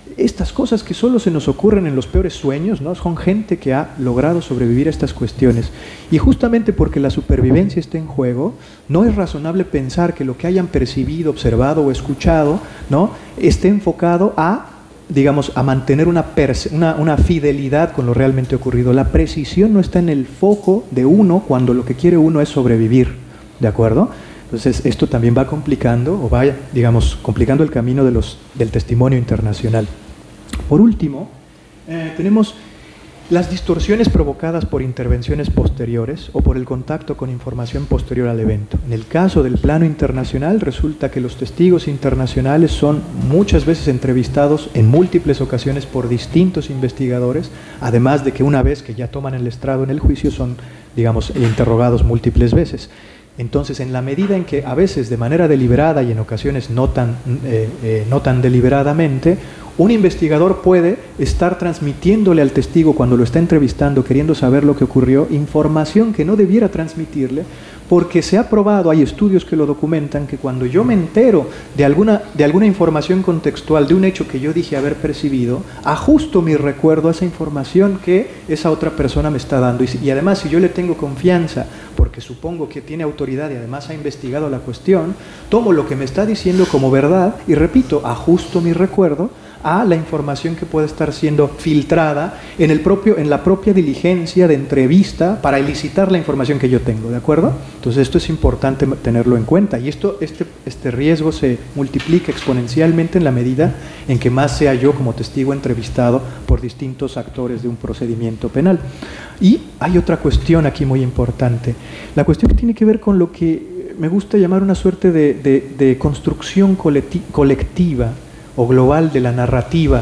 Estas cosas que solo se nos ocurren en los peores sueños, ¿no? Son gente que ha logrado sobrevivir a estas cuestiones. Y justamente porque la supervivencia está en juego, no es razonable pensar que lo que hayan percibido, observado o escuchado, ¿no?, esté enfocado a, digamos, a mantener una fidelidad con lo realmente ocurrido. La precisión no está en el foco de uno cuando lo que quiere uno es sobrevivir, ¿de acuerdo? Entonces esto también va complicando, o va, digamos, complicando el camino del testimonio internacional. Por último, tenemos las distorsiones provocadas por intervenciones posteriores o por el contacto con información posterior al evento. En el caso del plano internacional, resulta que los testigos internacionales son muchas veces entrevistados en múltiples ocasiones por distintos investigadores, además de que una vez que ya toman el estrado en el juicio son, digamos, interrogados múltiples veces. Entonces, en la medida en que a veces de manera deliberada y en ocasiones no tan deliberadamente, un investigador puede estar transmitiéndole al testigo cuando lo está entrevistando, queriendo saber lo que ocurrió, información que no debiera transmitirle, porque se ha probado, hay estudios que lo documentan, que cuando yo me entero de alguna información contextual, de un hecho que yo dije haber percibido, ajusto mi recuerdo a esa información que esa otra persona me está dando. Y además, si yo le tengo confianza, porque supongo que tiene autoridad y además ha investigado la cuestión, tomo lo que me está diciendo como verdad y, repito, ajusto mi recuerdo a la información que puede estar siendo filtrada en la propia diligencia de entrevista para elicitar la información que yo tengo, ¿de acuerdo? Entonces esto es importante tenerlo en cuenta, y este riesgo se multiplica exponencialmente en la medida en que más sea yo como testigo entrevistado por distintos actores de un procedimiento penal. Y hay otra cuestión aquí muy importante, la cuestión que tiene que ver con lo que me gusta llamar una suerte de construcción colectiva o global de la narrativa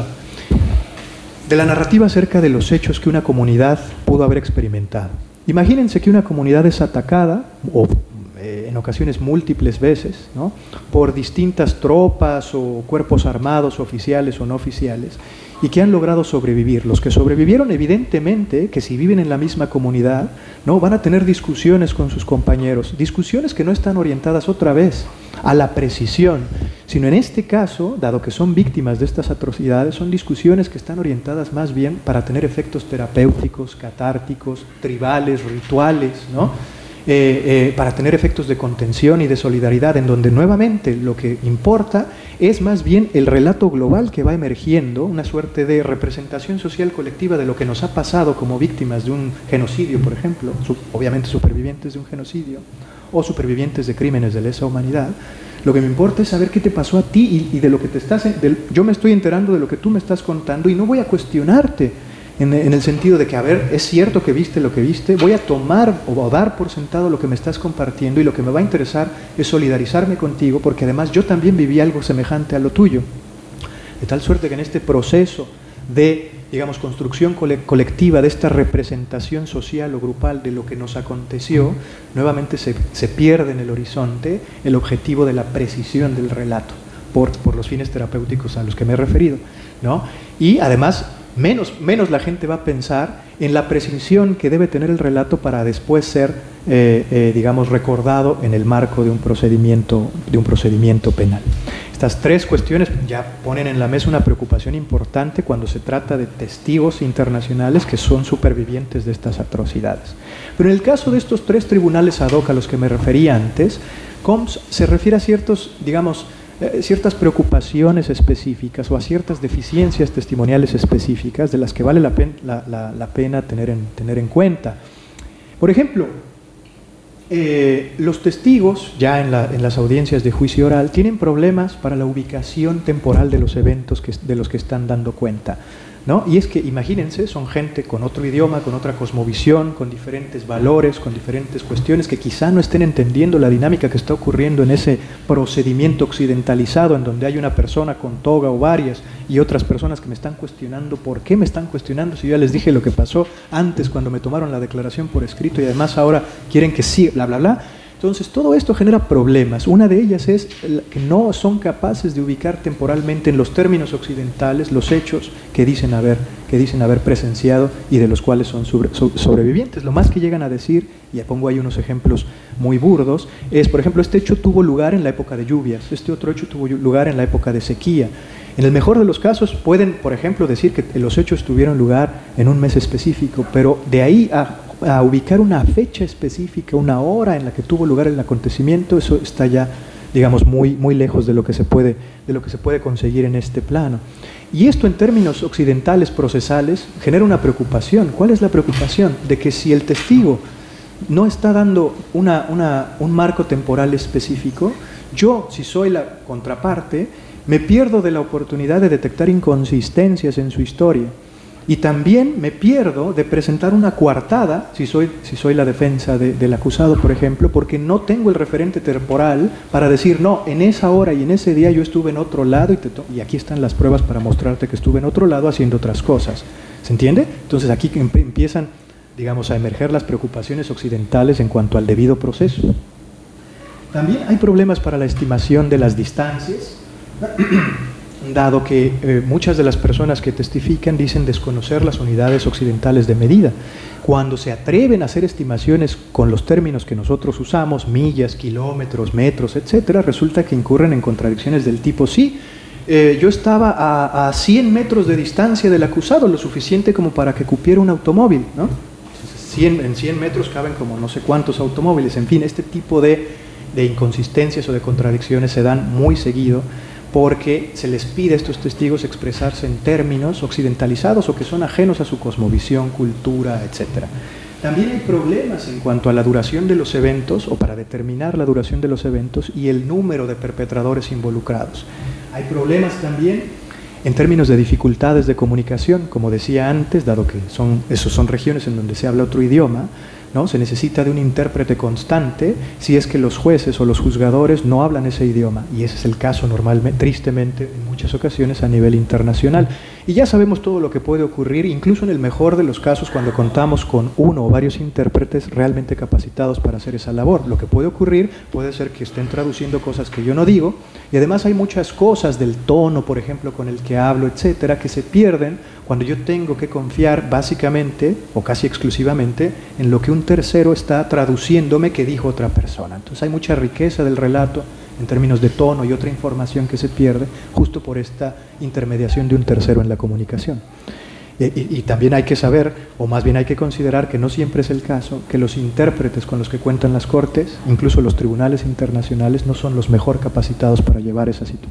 acerca de los hechos que una comunidad pudo haber experimentado. Imagínense que una comunidad es atacada, o en ocasiones múltiples veces, ¿no?, por distintas tropas o cuerpos armados, oficiales o no oficiales, y que han logrado sobrevivir. Los que sobrevivieron, evidentemente, que si viven en la misma comunidad, ¿no?, van a tener discusiones con sus compañeros, discusiones que no están orientadas otra vez a la precisión, sino en este caso, dado que son víctimas de estas atrocidades, son discusiones que están orientadas más bien para tener efectos terapéuticos, catárticos, tribales, rituales, ¿no?, para tener efectos de contención y de solidaridad, en donde nuevamente lo que importa es más bien el relato global que va emergiendo, una suerte de representación social colectiva de lo que nos ha pasado como víctimas de un genocidio, por ejemplo, obviamente supervivientes de un genocidio o supervivientes de crímenes de lesa humanidad. Lo que me importa es saber qué te pasó a ti y de lo que te estás... yo me estoy enterando de lo que tú me estás contando y no voy a cuestionarte en el sentido de que, a ver, es cierto que viste lo que viste, voy a tomar o dar por sentado lo que me estás compartiendo, y lo que me va a interesar es solidarizarme contigo, porque además yo también viví algo semejante a lo tuyo. De tal suerte que en este proceso de, digamos, construcción colectiva, de esta representación social o grupal de lo que nos aconteció, nuevamente se pierde en el horizonte el objetivo de la precisión del relato, por los fines terapéuticos a los que me he referido, ¿no? Y además, menos la gente va a pensar en la precisión que debe tener el relato para después ser, digamos, recordado en el marco de un procedimiento penal. Estas tres cuestiones ya ponen en la mesa una preocupación importante cuando se trata de testigos internacionales que son supervivientes de estas atrocidades. Pero en el caso de estos tres tribunales ad hoc a los que me refería antes, COMS se refiere a ciertos, digamos, ciertas preocupaciones específicas o a ciertas deficiencias testimoniales específicas de las que vale la pena tener en cuenta. Por ejemplo, los testigos, ya en las audiencias de juicio oral, tienen problemas para la ubicación temporal de los eventos de los que están dando cuenta, ¿no? Y es que, imagínense, son gente con otro idioma, con otra cosmovisión, con diferentes valores, con diferentes cuestiones, que quizá no estén entendiendo la dinámica que está ocurriendo en ese procedimiento occidentalizado, en donde hay una persona con toga o varias, y otras personas que me están cuestionando. ¿Por qué me están cuestionando si yo ya les dije lo que pasó antes cuando me tomaron la declaración por escrito, y además ahora quieren que sí, bla, bla, bla? Entonces, todo esto genera problemas. Una de ellas es que no son capaces de ubicar temporalmente en los términos occidentales los hechos que dicen haber presenciado y de los cuales son sobrevivientes. Lo más que llegan a decir, y pongo ahí unos ejemplos muy burdos, es, por ejemplo, este hecho tuvo lugar en la época de lluvias, este otro hecho tuvo lugar en la época de sequía. En el mejor de los casos pueden, por ejemplo, decir que los hechos tuvieron lugar en un mes específico, pero de ahí a ubicar una fecha específica, una hora en la que tuvo lugar el acontecimiento, eso está ya, digamos, muy lejos de lo que se puede conseguir en este plano. Y esto en términos occidentales, procesales, genera una preocupación. ¿Cuál es la preocupación? De que si el testigo no está dando un marco temporal específico, yo, si soy la contraparte, me pierdo de la oportunidad de detectar inconsistencias en su historia. Y también me pierdo de presentar una coartada, si soy la defensa del acusado, por ejemplo, porque no tengo el referente temporal para decir, no, en esa hora y en ese día yo estuve en otro lado y aquí están las pruebas para mostrarte que estuve en otro lado haciendo otras cosas. ¿Se entiende? Entonces aquí empiezan, digamos, a emerger las preocupaciones occidentales en cuanto al debido proceso. También hay problemas para la estimación de las distancias, dado que muchas de las personas que testifican dicen desconocer las unidades occidentales de medida. Cuando se atreven a hacer estimaciones con los términos que nosotros usamos, millas, kilómetros, metros, etcétera, resulta que incurren en contradicciones del tipo, sí, yo estaba a 100 metros de distancia del acusado, lo suficiente como para que cupiera un automóvil, ¿no? En 100 metros caben como no sé cuántos automóviles. En fin, este tipo de inconsistencias o de contradicciones se dan muy seguido, porque se les pide a estos testigos expresarse en términos occidentalizados o que son ajenos a su cosmovisión, cultura, etc. También hay problemas en cuanto a la duración de los eventos, o para determinar la duración de los eventos, y el número de perpetradores involucrados. Hay problemas también en términos de dificultades de comunicación, como decía antes, dado que esos son regiones en donde se habla otro idioma, ¿no? Se necesita de un intérprete constante si es que los jueces o los juzgadores no hablan ese idioma, y ese es el caso normalmente, tristemente, en muchas ocasiones a nivel internacional. Y ya sabemos todo lo que puede ocurrir, incluso en el mejor de los casos, cuando contamos con uno o varios intérpretes realmente capacitados para hacer esa labor. Lo que puede ocurrir puede ser que estén traduciendo cosas que yo no digo, y además hay muchas cosas del tono, por ejemplo, con el que hablo, etcétera, que se pierden cuando yo tengo que confiar básicamente o casi exclusivamente en lo que un tercero está traduciéndome que dijo otra persona. Entonces hay mucha riqueza del relato en términos de tono y otra información que se pierde justo por esta intermediación de un tercero en la comunicación. Y también hay que saber, o más bien hay que considerar que no siempre es el caso, que los intérpretes con los que cuentan las cortes, incluso los tribunales internacionales, no son los mejor capacitados para llevar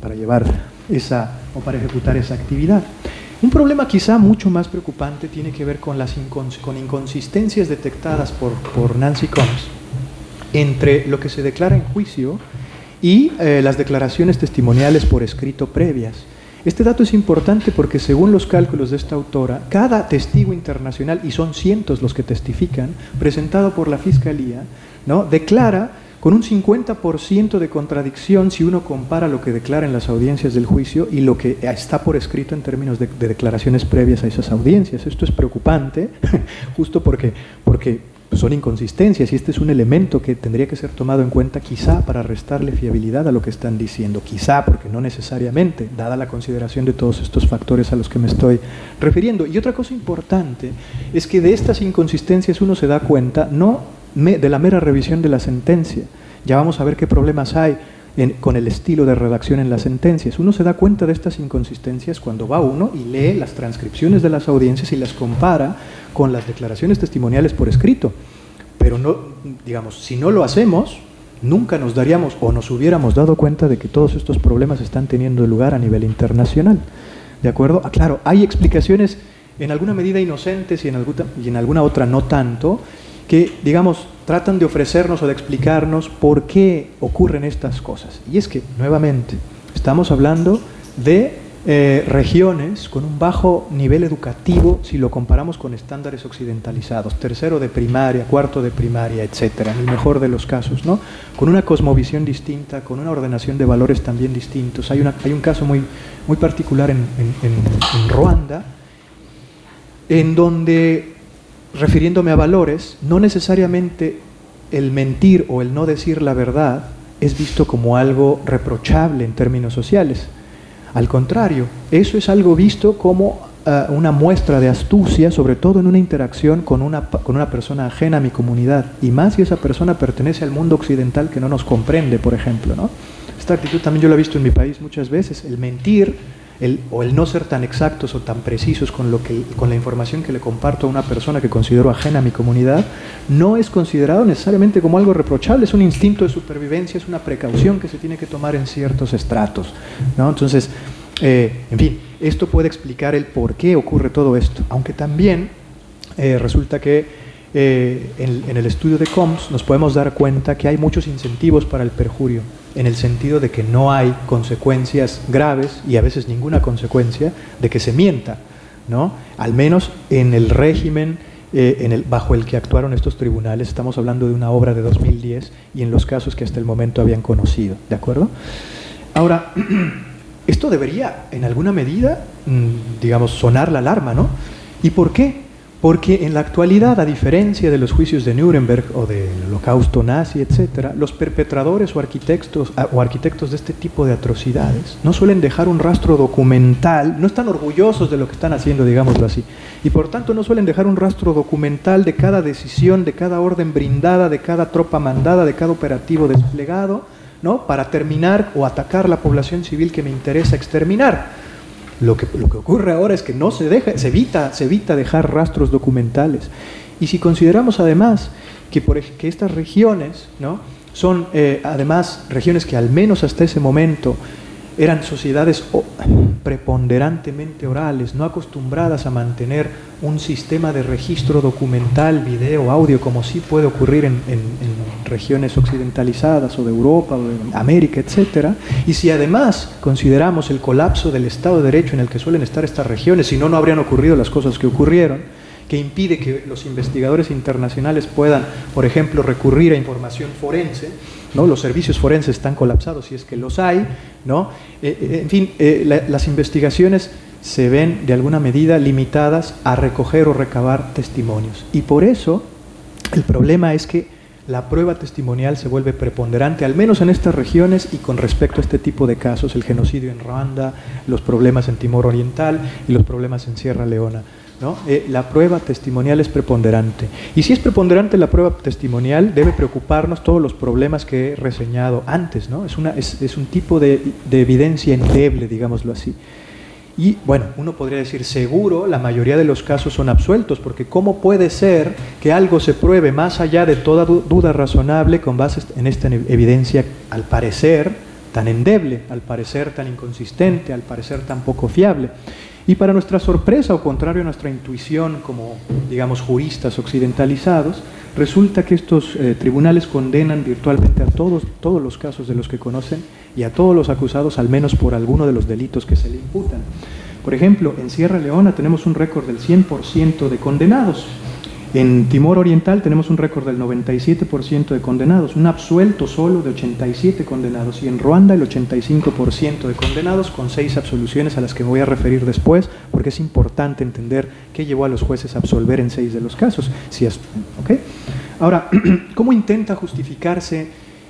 para ejecutar esa actividad. Un problema quizá mucho más preocupante tiene que ver con inconsistencias detectadas por Nancy Combs entre lo que se declara en juicio y las declaraciones testimoniales por escrito previas. Este dato es importante porque, según los cálculos de esta autora, cada testigo internacional, y son cientos los que testifican, presentado por la Fiscalía, ¿no?, declara con un 50% de contradicción si uno compara lo que declara en las audiencias del juicio y lo que está por escrito en términos de declaraciones previas a esas audiencias. Esto es preocupante, justo porque son inconsistencias, y este es un elemento que tendría que ser tomado en cuenta quizá para restarle fiabilidad a lo que están diciendo, quizá porque no necesariamente, dada la consideración de todos estos factores a los que me estoy refiriendo. Y otra cosa importante es que de estas inconsistencias uno se da cuenta no de la mera revisión de la sentencia. Ya vamos a ver qué problemas hay con el estilo de redacción en las sentencias. Uno se da cuenta de estas inconsistencias cuando va uno y lee las transcripciones de las audiencias y las compara con las declaraciones testimoniales por escrito. Pero no, digamos, si no lo hacemos, nunca nos daríamos o nos hubiéramos dado cuenta de que todos estos problemas están teniendo lugar a nivel internacional. ¿De acuerdo? Claro, hay explicaciones en alguna medida inocentes y en alguna otra no tanto, que, digamos, tratan de ofrecernos o de explicarnos por qué ocurren estas cosas. Y es que, nuevamente, estamos hablando de regiones con un bajo nivel educativo si lo comparamos con estándares occidentalizados, tercero de primaria, cuarto de primaria, etcétera, en el mejor de los casos, ¿no? Con una cosmovisión distinta, con una ordenación de valores también distintos. Hay un caso muy particular en Ruanda, en donde, refiriéndome a valores, no necesariamente el mentir o el no decir la verdad es visto como algo reprochable en términos sociales. Al contrario, eso es algo visto como una muestra de astucia, sobre todo en una interacción con una persona ajena a mi comunidad, y más si esa persona pertenece al mundo occidental que no nos comprende, por ejemplo, ¿no? Esta actitud también yo la he visto en mi país muchas veces. El mentir o el no ser tan exactos o tan precisos con la información que le comparto a una persona que considero ajena a mi comunidad, no es considerado necesariamente como algo reprochable, es un instinto de supervivencia, es una precaución que se tiene que tomar en ciertos estratos, ¿no? Entonces, en fin, esto puede explicar el por qué ocurre todo esto, aunque también resulta que en el estudio de Combs nos podemos dar cuenta que hay muchos incentivos para el perjurio, en el sentido de que no hay consecuencias graves y a veces ninguna consecuencia de que se mienta, ¿no? Al menos en el régimen bajo el que actuaron estos tribunales. Estamos hablando de una obra de 2010 y en los casos que hasta el momento habían conocido, ¿de acuerdo? Ahora, esto debería en alguna medida, digamos, sonar la alarma, ¿no? ¿Y por qué? Porque en la actualidad, a diferencia de los juicios de Nuremberg o del holocausto nazi, etc., los perpetradores o arquitectos de este tipo de atrocidades no suelen dejar un rastro documental, no están orgullosos de lo que están haciendo, digámoslo así, y por tanto no suelen dejar un rastro documental de cada decisión, de cada orden brindada, de cada tropa mandada, de cada operativo desplegado, ¿no? Para terminar o atacar la población civil que me interesa exterminar. Lo que ocurre ahora es que no se evita dejar rastros documentales. Y si consideramos además que estas regiones, ¿no? Son además regiones que al menos hasta ese momento eran sociedades preponderantemente orales, no acostumbradas a mantener un sistema de registro documental, video, audio, como sí puede ocurrir en regiones occidentalizadas o de Europa o de América, etc. Y si además consideramos el colapso del Estado de Derecho en el que suelen estar estas regiones, si no, no habrían ocurrido las cosas que ocurrieron, que impide que los investigadores internacionales puedan, por ejemplo, recurrir a información forense, ¿no? Los servicios forenses están colapsados, si es que los hay, ¿no? En fin, las investigaciones se ven de alguna medida limitadas a recoger o recabar testimonios. Y por eso el problema es que la prueba testimonial se vuelve preponderante, al menos en estas regiones y con respecto a este tipo de casos, el genocidio en Ruanda, los problemas en Timor Oriental y los problemas en Sierra Leona, ¿no? La prueba testimonial es preponderante. Y si es preponderante la prueba testimonial, debe preocuparnos todos los problemas que he reseñado antes, ¿no? Es un tipo de evidencia endeble, digámoslo así. Y bueno, uno podría decir, seguro, la mayoría de los casos son absueltos, porque ¿cómo puede ser que algo se pruebe más allá de toda duda razonable con base en esta evidencia, al parecer, tan endeble, al parecer tan inconsistente, al parecer tan poco fiable? Y para nuestra sorpresa, o contrario a nuestra intuición como, digamos, juristas occidentalizados, resulta que estos tribunales condenan virtualmente a todos los casos de los que conocen y a todos los acusados, al menos por alguno de los delitos que se le imputan. Por ejemplo, en Sierra Leona tenemos un récord del 100% de condenados. En Timor Oriental tenemos un récord del 97% de condenados, un absuelto solo de 87 condenados, y en Ruanda el 85% de condenados, con 6 absoluciones a las que me voy a referir después, porque es importante entender qué llevó a los jueces a absolver en 6 de los casos. ¿Okay? Ahora, ¿cómo intenta justificarse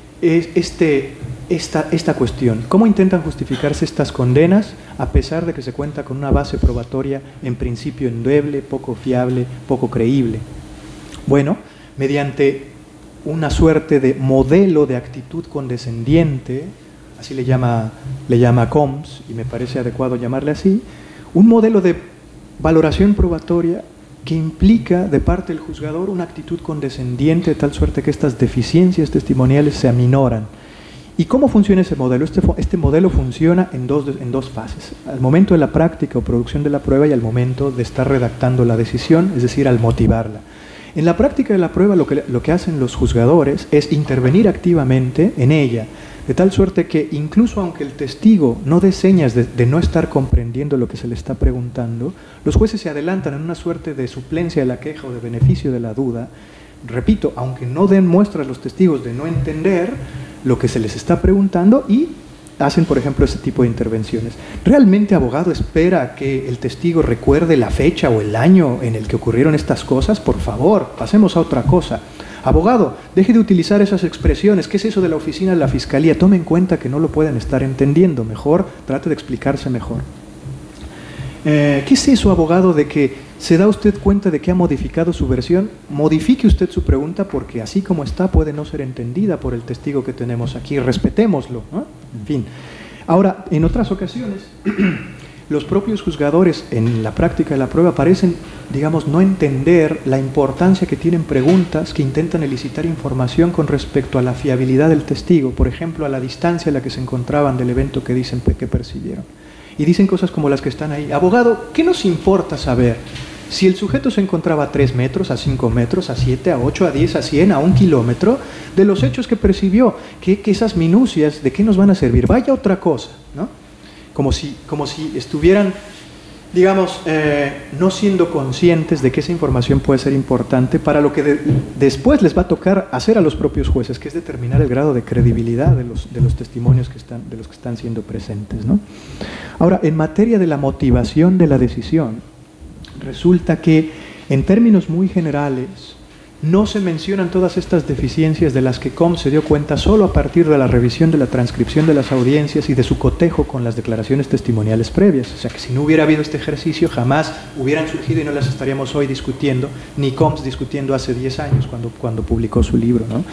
esta cuestión? ¿Cómo intentan justificarse estas condenas a pesar de que se cuenta con una base probatoria en principio endeble, poco fiable, poco creíble? Bueno, mediante una suerte de modelo de actitud condescendiente, así le llama Combs, y me parece adecuado llamarle así, un modelo de valoración probatoria que implica de parte del juzgador una actitud condescendiente de tal suerte que estas deficiencias testimoniales se aminoran. ¿Y cómo funciona ese modelo? Este modelo funciona en dos fases: al momento de la práctica o producción de la prueba y al momento de estar redactando la decisión, es decir, al motivarla. En la práctica de la prueba lo que hacen los juzgadores es intervenir activamente en ella, de tal suerte que incluso aunque el testigo no dé señas de no estar comprendiendo lo que se le está preguntando, los jueces se adelantan en una suerte de suplencia de la queja o de beneficio de la duda. Repito, aunque no den muestras los testigos de no entender lo que se les está preguntando, y hacen, por ejemplo, ese tipo de intervenciones. ¿Realmente, abogado, espera que el testigo recuerde la fecha o el año en el que ocurrieron estas cosas? Por favor, pasemos a otra cosa. Abogado, deje de utilizar esas expresiones. ¿Qué es eso de la oficina de la fiscalía? Tome en cuenta que no lo pueden estar entendiendo. Mejor, trate de explicarse mejor. ¿Qué es eso, abogado, de que se da usted cuenta de que ha modificado su versión? Modifique usted su pregunta, porque así como está puede no ser entendida por el testigo que tenemos aquí. Respetémoslo, ¿no? En fin. Ahora, en otras ocasiones, los propios juzgadores en la práctica de la prueba parecen, digamos, no entender la importancia que tienen preguntas que intentan elicitar información con respecto a la fiabilidad del testigo, por ejemplo, a la distancia a la que se encontraban del evento que dicen que percibieron. Y dicen cosas como las que están ahí. Abogado, ¿qué nos importa saber si el sujeto se encontraba a 3 metros, a 5 metros, a 7, a 8, a 10, a 100, a 1 kilómetro de los hechos que percibió? Que esas minucias, ¿de qué nos van a servir? Vaya otra cosa, ¿no? Como si estuvieran, digamos, no siendo conscientes de que esa información puede ser importante para lo que después les va a tocar hacer a los propios jueces, que es determinar el grado de credibilidad de los testimonios de los que están siendo presentes, ¿no? Ahora, en materia de la motivación de la decisión, resulta que, en términos muy generales, no se mencionan todas estas deficiencias de las que Combs se dio cuenta solo a partir de la revisión de la transcripción de las audiencias y de su cotejo con las declaraciones testimoniales previas. O sea que si no hubiera habido este ejercicio, jamás hubieran surgido y no las estaríamos hoy discutiendo, ni Combs discutiendo hace 10 años cuando publicó su libro, ¿no?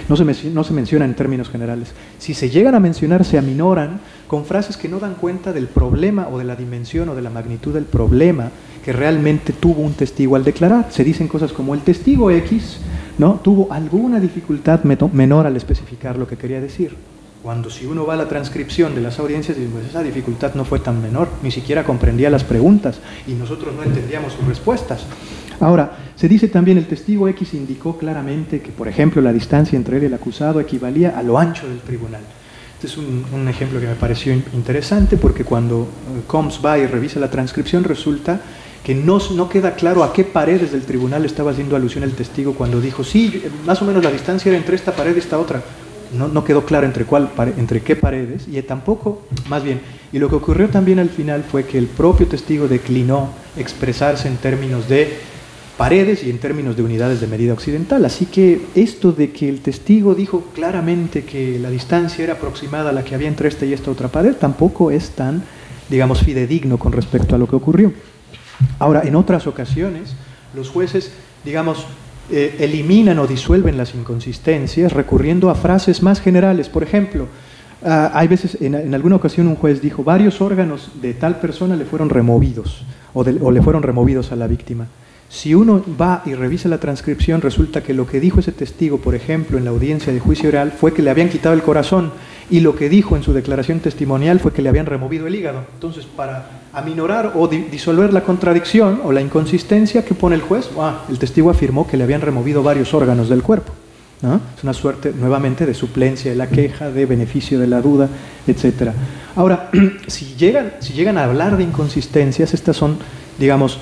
No se menciona en términos generales. Si se llegan a mencionar, se aminoran con frases que no dan cuenta del problema o de la dimensión o de la magnitud del problema que realmente tuvo un testigo al declarar. Se dicen cosas como el testigo X, ¿no?, tuvo alguna dificultad menor al especificar lo que quería decir. Cuando si uno va a la transcripción de las audiencias, pues esa dificultad no fue tan menor, ni siquiera comprendía las preguntas y nosotros no entendíamos sus respuestas. Ahora, se dice también el testigo X indicó claramente que, por ejemplo, la distancia entre él y el acusado equivalía a lo ancho del tribunal. Este es un ejemplo que me pareció interesante porque cuando Combs va y revisa la transcripción resulta que no queda claro a qué paredes del tribunal estaba haciendo alusión el testigo cuando dijo, sí, más o menos la distancia era entre esta pared y esta otra. No quedó claro entre qué paredes, y tampoco, más bien, y lo que ocurrió también al final fue que el propio testigo declinó expresarse en términos de paredes y en términos de unidades de medida occidental. Así que esto de que el testigo dijo claramente que la distancia era aproximada a la que había entre esta y esta otra pared, tampoco es tan, digamos, fidedigno con respecto a lo que ocurrió. Ahora, en otras ocasiones, los jueces, digamos, eliminan o disuelven las inconsistencias recurriendo a frases más generales. Por ejemplo, hay veces, en alguna ocasión un juez dijo, varios órganos de tal persona le fueron removidos o le fueron removidos a la víctima. Si uno va y revisa la transcripción, resulta que lo que dijo ese testigo, por ejemplo, en la audiencia de juicio oral, fue que le habían quitado el corazón, y lo que dijo en su declaración testimonial fue que le habían removido el hígado. Entonces, para aminorar o disolver la contradicción o la inconsistencia, ¿qué pone el juez? El testigo afirmó que le habían removido varios órganos del cuerpo, ¿no? Es una suerte, nuevamente, de suplencia de la queja, de beneficio de la duda, etc. Ahora, si llegan a hablar de inconsistencias, estas son, digamos,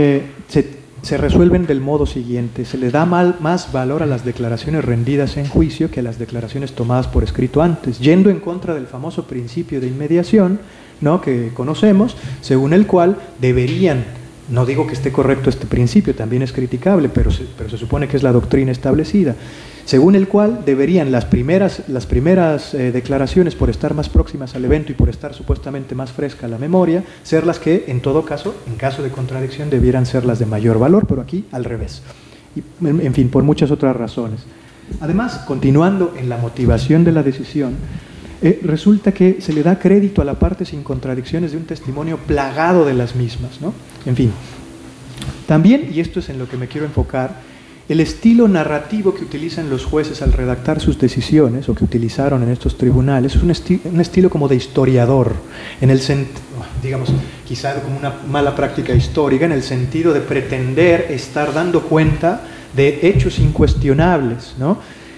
se resuelven del modo siguiente: se le da más valor a las declaraciones rendidas en juicio que a las declaraciones tomadas por escrito antes, yendo en contra del famoso principio de inmediación, ¿no?, que conocemos, según el cual deberían, no digo que esté correcto este principio, también es criticable, pero se supone que es la doctrina establecida, según el cual deberían las primeras declaraciones, por estar más próximas al evento y por estar supuestamente más fresca la memoria, ser las que, en todo caso, en caso de contradicción, debieran ser las de mayor valor, pero aquí al revés. Y, en fin, por muchas otras razones. Además, continuando en la motivación de la decisión, resulta que se le da crédito a la parte sin contradicciones de un testimonio plagado de las mismas, ¿no? En fin, también, y esto es en lo que me quiero enfocar, el estilo narrativo que utilizan los jueces al redactar sus decisiones, o que utilizaron en estos tribunales, es un estilo como de historiador, en el digamos, quizá como una mala práctica histórica, en el sentido de pretender estar dando cuenta de hechos incuestionables, ¿no?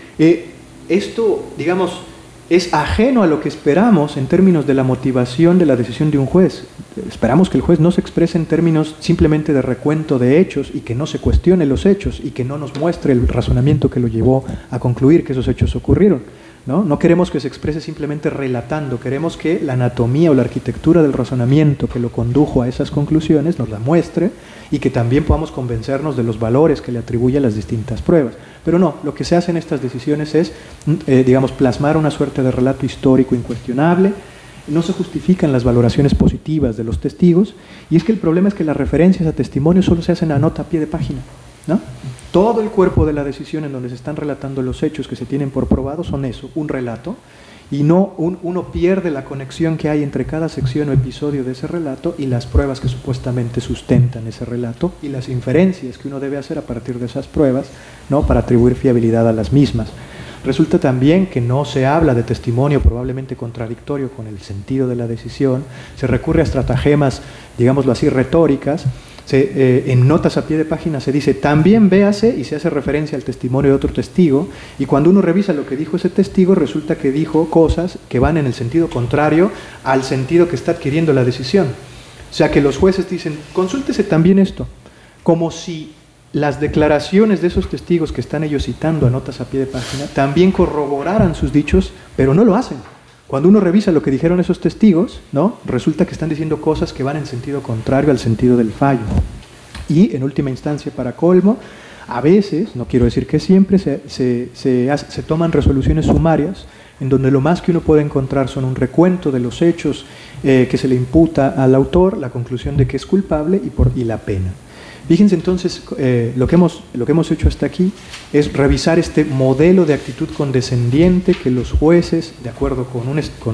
Esto, digamos, es ajeno a lo que esperamos en términos de la motivación de la decisión de un juez. Esperamos que el juez no se exprese en términos simplemente de recuento de hechos y que no se cuestione los hechos y que no nos muestre el razonamiento que lo llevó a concluir que esos hechos ocurrieron, ¿no? No queremos que se exprese simplemente relatando, queremos que la anatomía o la arquitectura del razonamiento que lo condujo a esas conclusiones nos la muestre y que también podamos convencernos de los valores que le atribuye a las distintas pruebas. Pero no, lo que se hace en estas decisiones es, digamos, plasmar una suerte de relato histórico incuestionable. No se justifican las valoraciones positivas de los testigos, y es que el problema es que las referencias a testimonios solo se hacen a nota a pie de página, ¿no? Todo el cuerpo de la decisión en donde se están relatando los hechos que se tienen por probados son eso, un relato, y no uno pierde la conexión que hay entre cada sección o episodio de ese relato y las pruebas que supuestamente sustentan ese relato y las inferencias que uno debe hacer a partir de esas pruebas, ¿no?, para atribuir fiabilidad a las mismas. Resulta también que no se habla de testimonio probablemente contradictorio con el sentido de la decisión, se recurre a estratagemas, digámoslo así, retóricas. En notas a pie de página se dice también véase y se hace referencia al testimonio de otro testigo, y cuando uno revisa lo que dijo ese testigo resulta que dijo cosas que van en el sentido contrario al sentido que está adquiriendo la decisión. O sea que los jueces dicen, consúltese también esto, como si las declaraciones de esos testigos que están ellos citando a notas a pie de página también corroboraran sus dichos, pero no lo hacen. Cuando uno revisa lo que dijeron esos testigos, ¿no?, resulta que están diciendo cosas que van en sentido contrario al sentido del fallo. Y, en última instancia, para colmo, a veces, no quiero decir que siempre, se toman resoluciones sumarias en donde lo más que uno puede encontrar son un recuento de los hechos que se le imputa al autor, la conclusión de que es culpable y la pena. Fíjense entonces, lo que hemos hecho hasta aquí es revisar este modelo de actitud condescendiente que los jueces, de acuerdo con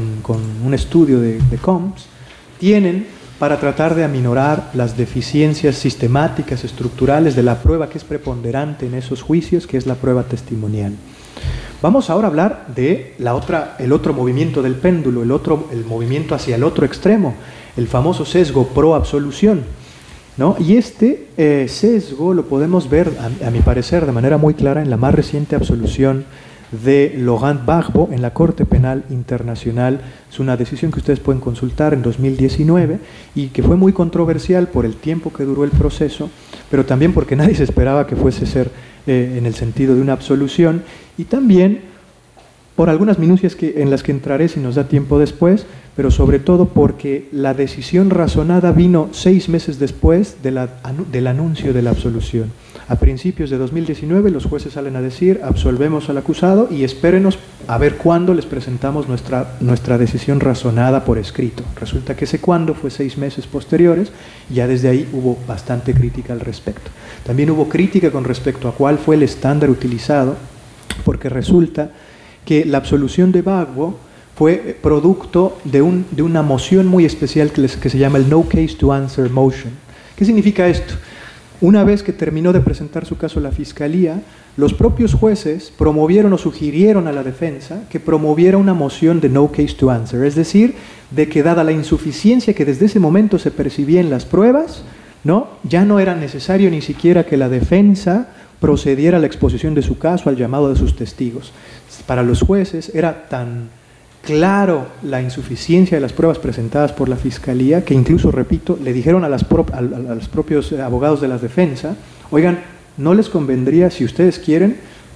un estudio de Combs, tienen para tratar de aminorar las deficiencias sistemáticas, estructurales de la prueba que es preponderante en esos juicios, que es la prueba testimonial. Vamos ahora a hablar de el otro movimiento del péndulo, el movimiento hacia el otro extremo, el famoso sesgo pro-absolución, ¿no? Y este sesgo lo podemos ver, a mi parecer, de manera muy clara en la más reciente absolución de Laurent Gbagbo en la Corte Penal Internacional. Es una decisión que ustedes pueden consultar en 2019 y que fue muy controversial por el tiempo que duró el proceso, pero también porque nadie se esperaba que fuese a ser en el sentido de una absolución, y también por algunas minucias en las que entraré si nos da tiempo después, pero sobre todo porque la decisión razonada vino 6 meses después del anuncio de la absolución. A principios de 2019 los jueces salen a decir, absolvemos al acusado y espérenos a ver cuándo les presentamos nuestra decisión razonada por escrito. Resulta que ese cuándo fue 6 meses posteriores, y ya desde ahí hubo bastante crítica al respecto. También hubo crítica con respecto a cuál fue el estándar utilizado, porque resulta que la absolución de Gbagbo fue producto de una moción muy especial que se llama el No Case to Answer Motion. ¿Qué significa esto? Una vez que terminó de presentar su caso a la Fiscalía, los propios jueces promovieron o sugirieron a la defensa que promoviera una moción de No Case to Answer, es decir, de que dada la insuficiencia que desde ese momento se percibía en las pruebas, ¿no?, ya no era necesario ni siquiera que la defensa procediera a la exposición de su caso, al llamado de sus testigos. Para los jueces era tan claro la insuficiencia de las pruebas presentadas por la Fiscalía, que incluso, repito, le dijeron a los propios abogados de la defensa, oigan, ¿no les convendría, si ustedes quieren,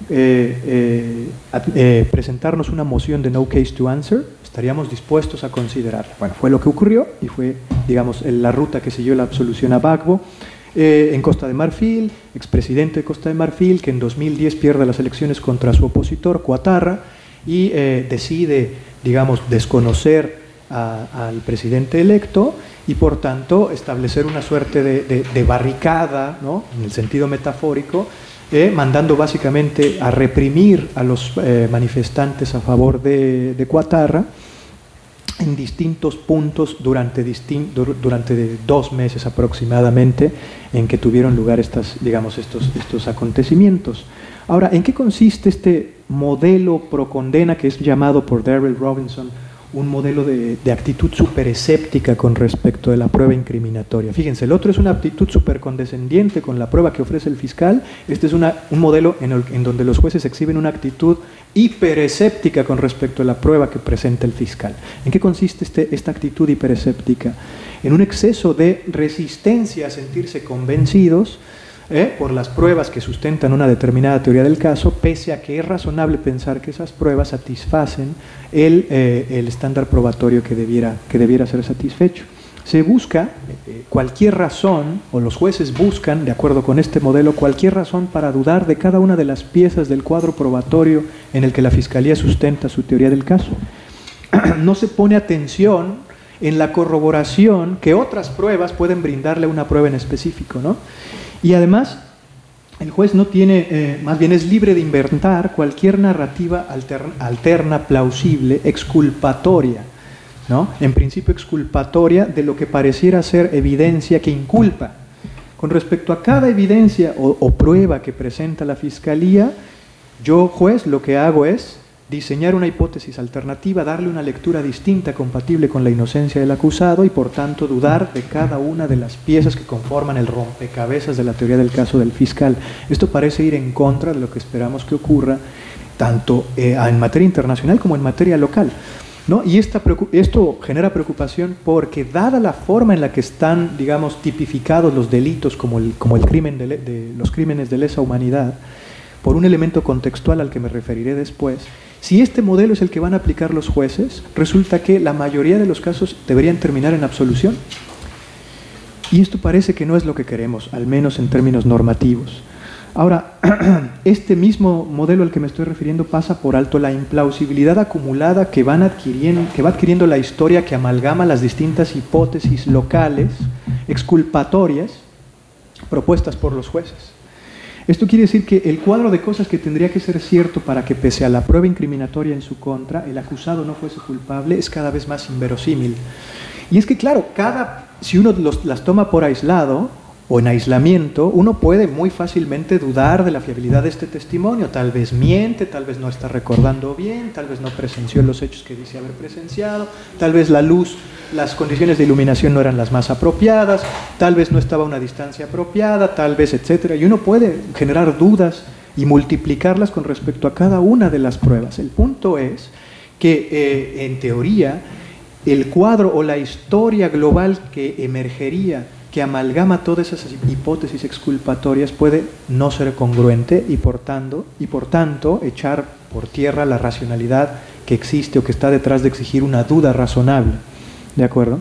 presentarnos una moción de no case to answer? Estaríamos dispuestos a considerarla. Bueno, fue lo que ocurrió y fue, digamos, la ruta que siguió la absolución a Gbagbo. En Costa de Marfil, expresidente de Costa de Marfil, que en 2010 pierde las elecciones contra su opositor, Ouattara, y decide, digamos, desconocer al presidente electo y por tanto establecer una suerte de barricada, ¿no?, en el sentido metafórico, mandando básicamente a reprimir a los manifestantes a favor de Ouattara en distintos puntos durante 2 meses aproximadamente en que tuvieron lugar estos acontecimientos. Ahora, ¿en qué consiste este modelo pro condena que es llamado por Darrell Robinson un modelo de actitud superescéptica con respecto de la prueba incriminatoria? Fíjense, el otro es una actitud supercondescendiente con la prueba que ofrece el fiscal. Este es un modelo en donde los jueces exhiben una actitud hiperescéptica con respecto a la prueba que presenta el fiscal. ¿En qué consiste esta actitud hiperescéptica? En un exceso de resistencia a sentirse convencidos por las pruebas que sustentan una determinada teoría del caso, pese a que es razonable pensar que esas pruebas satisfacen el estándar probatorio que debiera ser satisfecho. Se busca cualquier razón, o los jueces buscan, de acuerdo con este modelo, cualquier razón para dudar de cada una de las piezas del cuadro probatorio en el que la Fiscalía sustenta su teoría del caso. No se pone atención en la corroboración que otras pruebas pueden brindarle a una prueba en específico, ¿no? Y además, el juez no tiene, más bien es libre de inventar cualquier narrativa alterna, plausible, exculpatoria, ¿no? En principio exculpatoria de lo que pareciera ser evidencia que inculpa. Con respecto a cada evidencia o prueba que presenta la Fiscalía, yo, juez, lo que hago es diseñar una hipótesis alternativa, darle una lectura distinta, compatible con la inocencia del acusado y, por tanto, dudar de cada una de las piezas que conforman el rompecabezas de la teoría del caso del fiscal. Esto parece ir en contra de lo que esperamos que ocurra, tanto en materia internacional como en materia local, ¿no? Y esto genera preocupación porque, dada la forma en la que están, digamos, tipificados los delitos como el crimen los crímenes de lesa humanidad, por un elemento contextual al que me referiré después, si este modelo es el que van a aplicar los jueces, resulta que la mayoría de los casos deberían terminar en absolución. Y esto parece que no es lo que queremos, al menos en términos normativos. Ahora, este mismo modelo al que me estoy refiriendo pasa por alto la implausibilidad acumulada que va adquiriendo la historia, que amalgama las distintas hipótesis locales, exculpatorias, propuestas por los jueces. Esto quiere decir que el cuadro de cosas que tendría que ser cierto para que, pese a la prueba incriminatoria en su contra, el acusado no fuese culpable, es cada vez más inverosímil. Y es que, claro, si uno las toma por aislado o en aislamiento, uno puede muy fácilmente dudar de la fiabilidad de este testimonio. Tal vez miente, tal vez no está recordando bien, tal vez no presenció los hechos que dice haber presenciado, tal vez la luz, las condiciones de iluminación no eran las más apropiadas, tal vez no estaba a una distancia apropiada, tal vez, etcétera. Y uno puede generar dudas y multiplicarlas con respecto a cada una de las pruebas. El punto es que, en teoría, el cuadro o la historia global que emergería, que amalgama todas esas hipótesis exculpatorias, puede no ser congruente y por tanto echar por tierra la racionalidad que existe o que está detrás de exigir una duda razonable. ¿De acuerdo?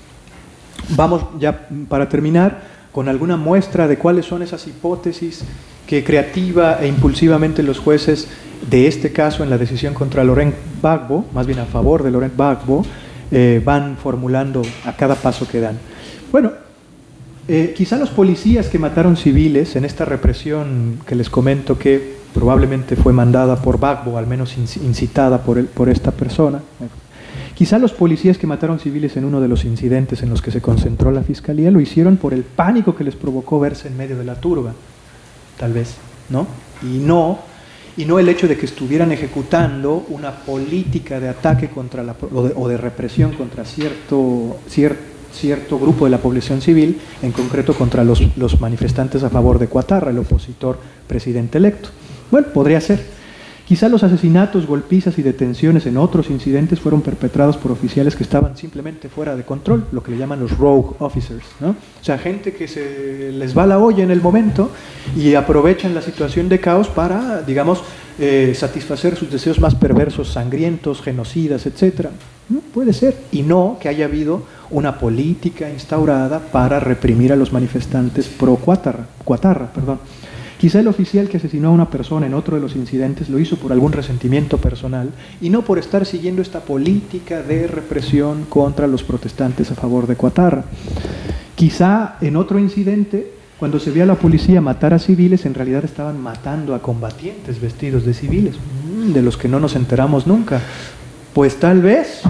Vamos ya, para terminar, con alguna muestra de cuáles son esas hipótesis que creativa e impulsivamente los jueces de este caso, en la decisión contra Laurent Gbagbo, más bien a favor de Laurent Gbagbo, van formulando a cada paso que dan. Bueno, quizá los policías que mataron civiles en esta represión que les comento, que probablemente fue mandada por Gbagbo, al menos incitada por esta persona, quizá los policías que mataron civiles en uno de los incidentes en los que se concentró la Fiscalía lo hicieron por el pánico que les provocó verse en medio de la turba, tal vez, ¿no? Y no el hecho de que estuvieran ejecutando una política de ataque contra o de represión contra cierto grupo de la población civil, en concreto contra los manifestantes a favor de Ouattara, el opositor presidente electo. Bueno, podría ser. Quizá los asesinatos, golpizas y detenciones en otros incidentes fueron perpetrados por oficiales que estaban simplemente fuera de control, lo que le llaman los rogue officers, ¿no? O sea, gente que se les va la olla en el momento y aprovechan la situación de caos para, digamos, satisfacer sus deseos más perversos, sangrientos, genocidas, etc. ¿No? Puede ser. Y no que haya habido una política instaurada para reprimir a los manifestantes pro Ouattara. Quizá el oficial que asesinó a una persona en otro de los incidentes lo hizo por algún resentimiento personal y no por estar siguiendo esta política de represión contra los protestantes a favor de Ouattara. Quizá en otro incidente, cuando se vio a la policía matar a civiles, en realidad estaban matando a combatientes vestidos de civiles, de los que no nos enteramos nunca. Pues tal vez.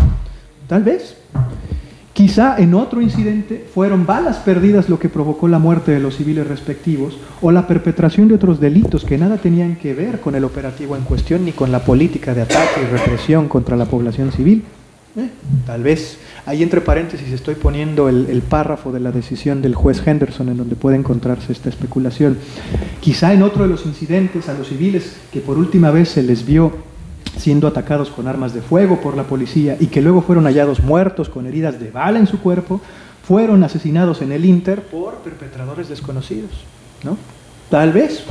Quizá en otro incidente fueron balas perdidas lo que provocó la muerte de los civiles respectivos o la perpetración de otros delitos que nada tenían que ver con el operativo en cuestión ni con la política de ataque y represión contra la población civil. Tal vez. Ahí entre paréntesis estoy poniendo el párrafo de la decisión del juez Henderson en donde puede encontrarse esta especulación. Quizá en otro de los incidentes a los civiles que por última vez se les vio siendo atacados con armas de fuego por la policía y que luego fueron hallados muertos con heridas de bala en su cuerpo, fueron asesinados en el Inter por perpetradores desconocidos, ¿no? Tal vez.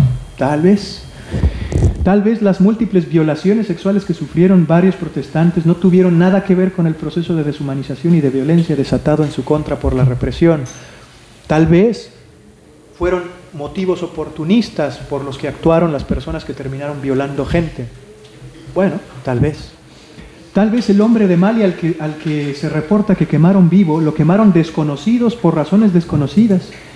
Tal vez las múltiples violaciones sexuales que sufrieron varios protestantes no tuvieron nada que ver con el proceso de deshumanización y de violencia desatado en su contra por la represión. Tal vez fueron motivos oportunistas por los que actuaron las personas que terminaron violando gente. Bueno, tal vez. Tal vez el hombre de Mali al que se reporta que quemaron vivo, lo quemaron desconocidos por razones desconocidas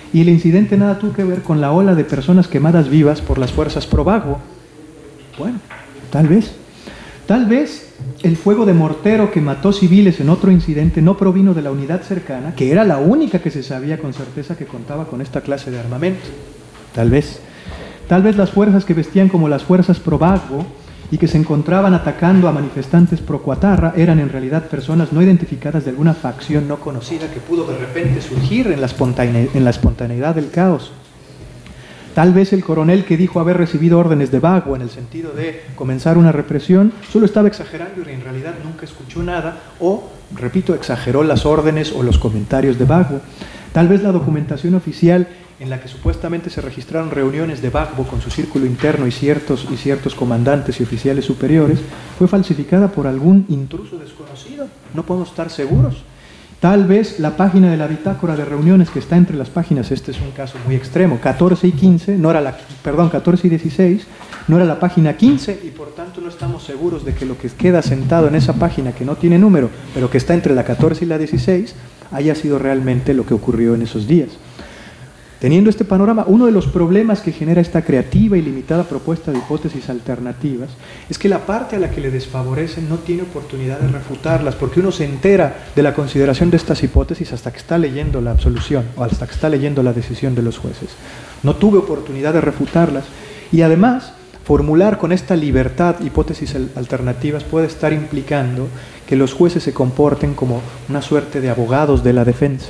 y el incidente nada tuvo que ver con la ola de personas quemadas vivas por las fuerzas pro Bagbo. Bueno, tal vez. Tal vez el fuego de mortero que mató civiles en otro incidente no provino de la unidad cercana, que era la única que se sabía con certeza que contaba con esta clase de armamento. Tal vez. Tal vez las fuerzas que vestían como las fuerzas pro Bagbo y que se encontraban atacando a manifestantes pro Cuatarra eran en realidad personas no identificadas de alguna facción no conocida que pudo de repente surgir en la espontaneidad del caos. Tal vez el coronel que dijo haber recibido órdenes de Bagbo en el sentido de comenzar una represión solo estaba exagerando y en realidad nunca escuchó nada o, repito, exageró las órdenes o los comentarios de Bagbo. Tal vez la documentación oficial en la que supuestamente se registraron reuniones de Bagbo con su círculo interno y ciertos comandantes y oficiales superiores fue falsificada por algún intruso desconocido. No podemos estar seguros. Tal vez la página de la bitácora de reuniones que está entre las páginas, este es un caso muy extremo, 14 y 15, 14 y 16, no era la página 15 y por tanto no estamos seguros de que lo que queda sentado en esa página que no tiene número, pero que está entre la 14 y la 16, haya sido realmente lo que ocurrió en esos días. Teniendo este panorama, uno de los problemas que genera esta creativa y limitada propuesta de hipótesis alternativas es que la parte a la que le desfavorecen no tiene oportunidad de refutarlas, porque uno se entera de la consideración de estas hipótesis hasta que está leyendo la absolución o hasta que está leyendo la decisión de los jueces. No tuve oportunidad de refutarlas y además formular con esta libertad hipótesis alternativas puede estar implicando que los jueces se comporten como una suerte de abogados de la defensa.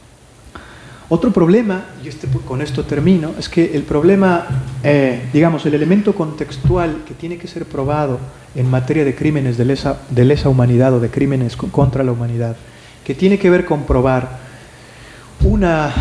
Otro problema, y con esto termino, es que el problema, digamos, el elemento contextual que tiene que ser probado en materia de crímenes de lesa humanidad o de crímenes contra la humanidad, que tiene que ver con probar una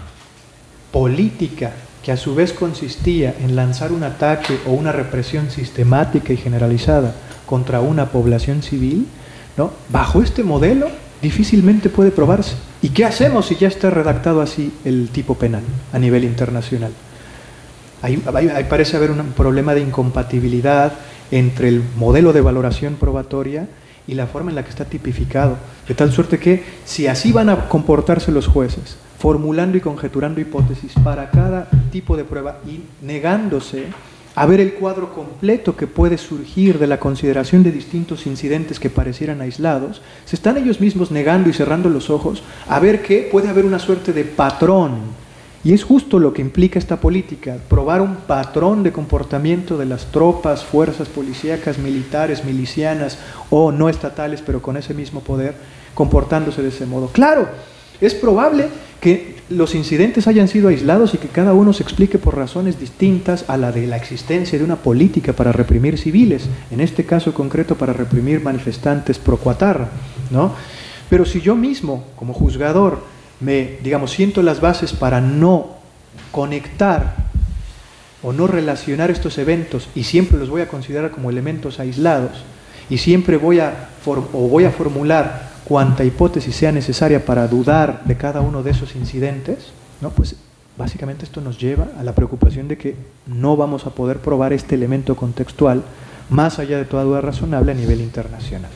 política que a su vez consistía en lanzar un ataque o una represión sistemática y generalizada contra una población civil, ¿no? Bajo este modelo difícilmente puede probarse. ¿Y qué hacemos si ya está redactado así el tipo penal a nivel internacional? Ahí parece haber un problema de incompatibilidad entre el modelo de valoración probatoria y la forma en la que está tipificado, de tal suerte que si así van a comportarse los jueces, formulando y conjeturando hipótesis para cada tipo de prueba y negándose a ver el cuadro completo que puede surgir de la consideración de distintos incidentes que parecieran aislados, se están ellos mismos negando y cerrando los ojos a ver que puede haber una suerte de patrón. Y es justo lo que implica esta política, probar un patrón de comportamiento de las tropas, fuerzas policíacas, militares, milicianas o no estatales, pero con ese mismo poder, comportándose de ese modo. Claro, es probable que los incidentes hayan sido aislados y que cada uno se explique por razones distintas a la de la existencia de una política para reprimir civiles, en este caso concreto para reprimir manifestantes pro Cuatarra, ¿no? Pero si yo mismo, como juzgador, siento las bases para no conectar o no relacionar estos eventos y siempre los voy a considerar como elementos aislados y siempre voy a formular cuanta hipótesis sea necesaria para dudar de cada uno de esos incidentes, ¿no? Pues básicamente esto nos lleva a la preocupación de que no vamos a poder probar este elemento contextual más allá de toda duda razonable a nivel internacional.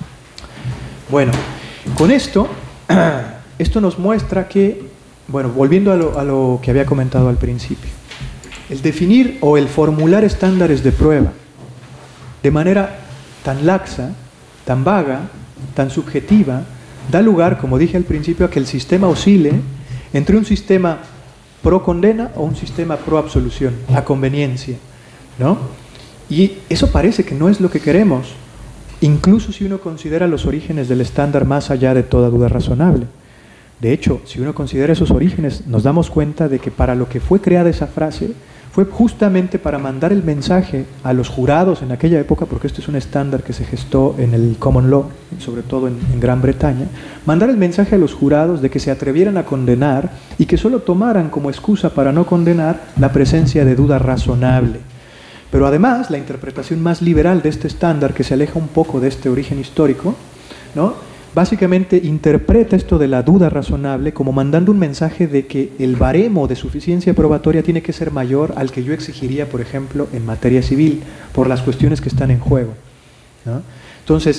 Bueno, con esto, esto nos muestra que, bueno, volviendo a lo que había comentado al principio, el definir o el formular estándares de prueba de manera tan laxa, tan vaga, tan subjetiva, da lugar, como dije al principio, a que el sistema oscile entre un sistema pro condena o un sistema pro absolución, a conveniencia, ¿no? Y eso parece que no es lo que queremos, incluso si uno considera los orígenes del estándar más allá de toda duda razonable. De hecho, si uno considera esos orígenes, nos damos cuenta de que para lo que fue creada esa frase fue justamente para mandar el mensaje a los jurados en aquella época, porque esto es un estándar que se gestó en el common law, sobre todo en Gran Bretaña, mandar el mensaje a los jurados de que se atrevieran a condenar y que solo tomaran como excusa para no condenar la presencia de duda razonable. Pero además, la interpretación más liberal de este estándar, que se aleja un poco de este origen histórico, ¿no?, básicamente interpreta esto de la duda razonable como mandando un mensaje de que el baremo de suficiencia probatoria tiene que ser mayor al que yo exigiría, por ejemplo, en materia civil, por las cuestiones que están en juego, ¿no? Entonces,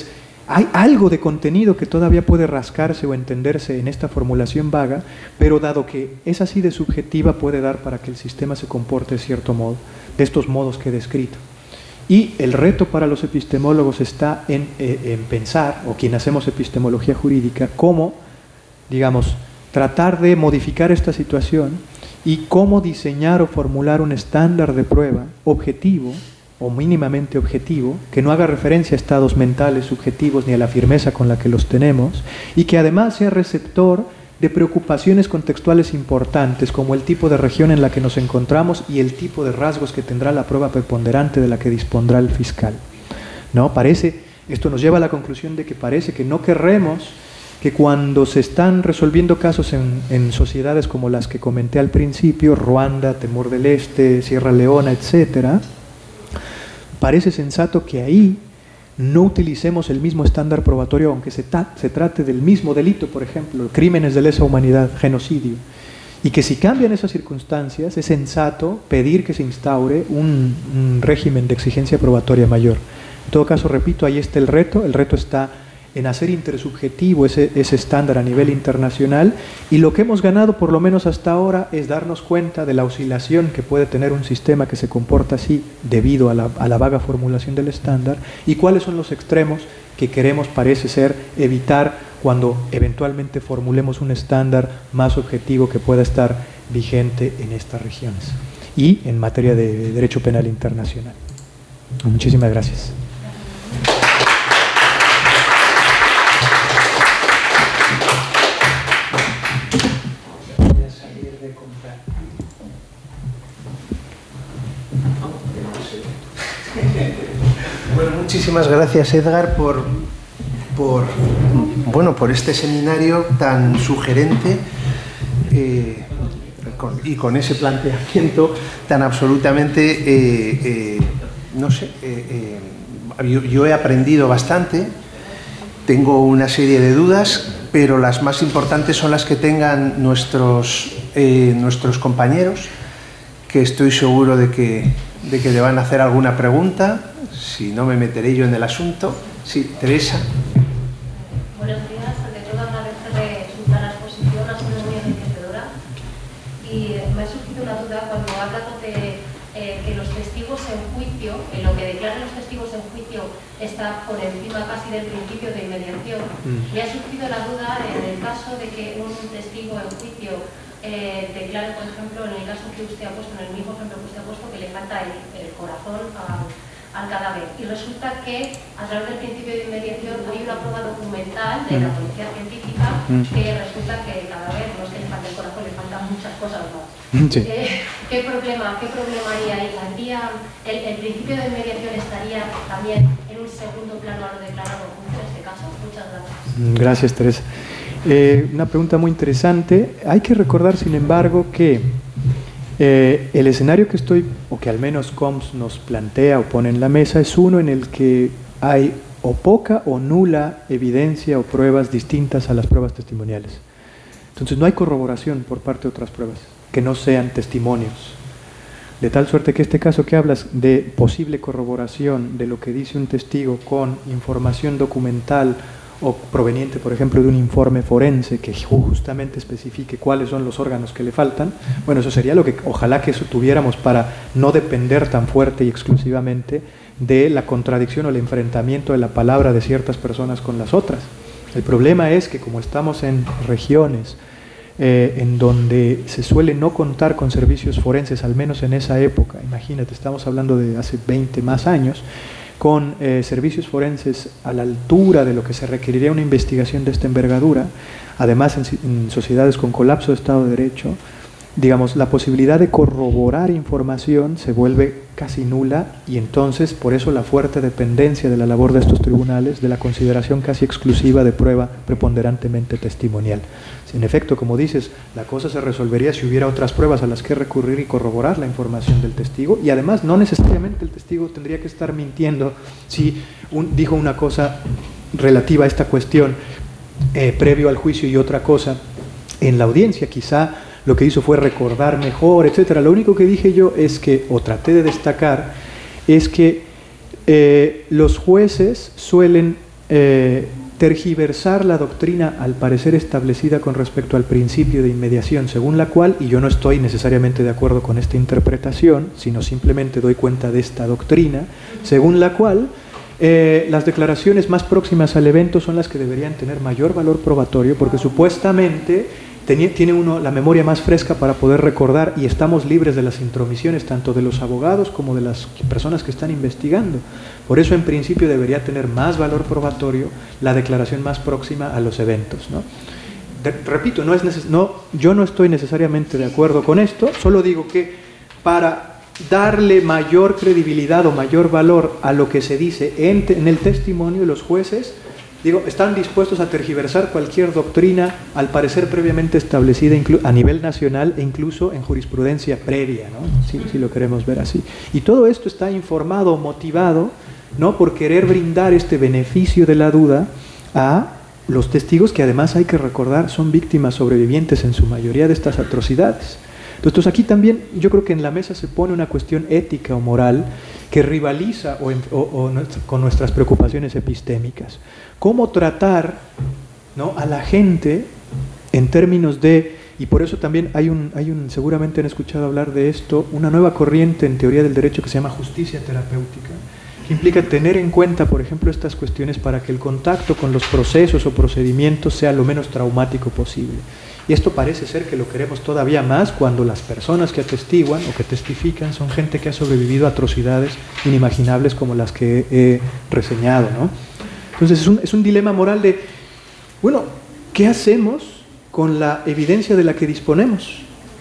Hay algo de contenido que todavía puede rascarse o entenderse en esta formulación vaga, pero dado que es así de subjetiva, puede dar para que el sistema se comporte de cierto modo, de estos modos que he descrito. Y el reto para los epistemólogos está en pensar, o quien hacemos epistemología jurídica, cómo, digamos, tratar de modificar esta situación y cómo diseñar o formular un estándar de prueba objetivo, o mínimamente objetivo, que no haga referencia a estados mentales subjetivos ni a la firmeza con la que los tenemos, y que además sea receptor de preocupaciones contextuales importantes, como el tipo de región en la que nos encontramos y el tipo de rasgos que tendrá la prueba preponderante de la que dispondrá el fiscal. ¿No? Esto nos lleva a la conclusión de que parece que no querremos que cuando se están resolviendo casos en sociedades como las que comenté al principio, Ruanda, Timor del Este, Sierra Leona, etcétera, parece sensato que ahí no utilicemos el mismo estándar probatorio, aunque se trate del mismo delito, por ejemplo, crímenes de lesa humanidad, genocidio, y que si cambian esas circunstancias es sensato pedir que se instaure un régimen de exigencia probatoria mayor. En todo caso, repito, ahí está el reto está en hacer intersubjetivo ese estándar a nivel internacional, y lo que hemos ganado, por lo menos hasta ahora, es darnos cuenta de la oscilación que puede tener un sistema que se comporta así debido a la vaga formulación del estándar, y cuáles son los extremos que queremos, parece ser, evitar cuando eventualmente formulemos un estándar más objetivo que pueda estar vigente en estas regiones y en materia de derecho penal internacional. Muchísimas gracias. Bueno, muchísimas gracias, Edgar, por este seminario tan sugerente y con ese planteamiento tan absolutamente, yo he aprendido bastante, tengo una serie de dudas, pero las más importantes son las que tengan nuestros compañeros, que estoy seguro de que le van a hacer alguna pregunta. Si no, me meteré yo en el asunto. Sí, Teresa. Buenos días. Ante todo, agradecerle su clara exposición, ha sido muy enriquecedora. Y me ha surgido una duda cuando ha hablado de que los testigos en juicio, en lo que declaran los testigos en juicio, está por encima casi del principio de inmediación. Me ha surgido la duda en el caso de que un testigo en juicio declare, por ejemplo, en el caso que usted ha puesto, en el mismo ejemplo que usted ha puesto, que le falta el corazón al cadáver. Y resulta que, a través del principio de inmediación, hay una prueba documental de la policía científica que resulta que el cadáver no es que le falta el corazón, le faltan muchas cosas más. Sí. ¿Qué problema haría ahí? ¿El principio de inmediación estaría también en un segundo plano a lo declarado en este caso? Muchas gracias. Gracias, Teresa. Una pregunta muy interesante. Hay que recordar, sin embargo, que el escenario que que al menos COMS nos plantea o pone en la mesa, es uno en el que hay o poca o nula evidencia o pruebas distintas a las pruebas testimoniales. Entonces no hay corroboración por parte de otras pruebas que no sean testimonios. De tal suerte que este caso que hablas de posible corroboración de lo que dice un testigo con información documental o proveniente, por ejemplo, de un informe forense que justamente especifique cuáles son los órganos que le faltan, bueno, eso sería lo que ojalá que eso tuviéramos para no depender tan fuerte y exclusivamente de la contradicción o el enfrentamiento de la palabra de ciertas personas con las otras. El problema es que como estamos en regiones en donde se suele no contar con servicios forenses, al menos en esa época, imagínate, estamos hablando de hace 20 más años, con servicios forenses a la altura de lo que se requeriría una investigación de esta envergadura, además en sociedades con colapso de Estado de Derecho, digamos, la posibilidad de corroborar información se vuelve casi nula, y entonces por eso la fuerte dependencia de la labor de estos tribunales de la consideración casi exclusiva de prueba preponderantemente testimonial. Si en efecto, como dices, la cosa se resolvería si hubiera otras pruebas a las que recurrir y corroborar la información del testigo, y además no necesariamente el testigo tendría que estar mintiendo si dijo una cosa relativa a esta cuestión previo al juicio y otra cosa en la audiencia. Quizá lo que hizo fue recordar mejor, etcétera. Lo único que dije yo es que, o traté de destacar, es que los jueces suelen tergiversar la doctrina al parecer establecida con respecto al principio de inmediación, según la cual, y yo no estoy necesariamente de acuerdo con esta interpretación, sino simplemente doy cuenta de esta doctrina, según la cual las declaraciones más próximas al evento son las que deberían tener mayor valor probatorio, porque supuestamente tiene uno la memoria más fresca para poder recordar, y estamos libres de las intromisiones tanto de los abogados como de las personas que están investigando. Por eso en principio debería tener más valor probatorio la declaración más próxima a los eventos, ¿no? Repito, yo no estoy necesariamente de acuerdo con esto, solo digo que para darle mayor credibilidad o mayor valor a lo que se dice en el testimonio, los jueces están dispuestos a tergiversar cualquier doctrina al parecer previamente establecida a nivel nacional e incluso en jurisprudencia previa, ¿no? Si lo queremos ver así. Y todo esto está informado, motivado, ¿no?, por querer brindar este beneficio de la duda a los testigos, que además hay que recordar son víctimas sobrevivientes en su mayoría de estas atrocidades. Entonces aquí también yo creo que en la mesa se pone una cuestión ética o moral que rivaliza con nuestras preocupaciones epistémicas. ¿Cómo tratar, ¿no?, a la gente en términos de, y por eso también seguramente han escuchado hablar de esto, una nueva corriente en teoría del derecho que se llama justicia terapéutica, que implica tener en cuenta, por ejemplo, estas cuestiones para que el contacto con los procesos o procedimientos sea lo menos traumático posible. Y esto parece ser que lo queremos todavía más cuando las personas que atestiguan o que testifican son gente que ha sobrevivido a atrocidades inimaginables como las que he reseñado, ¿no? Entonces es un dilema moral de, bueno, ¿qué hacemos con la evidencia de la que disponemos?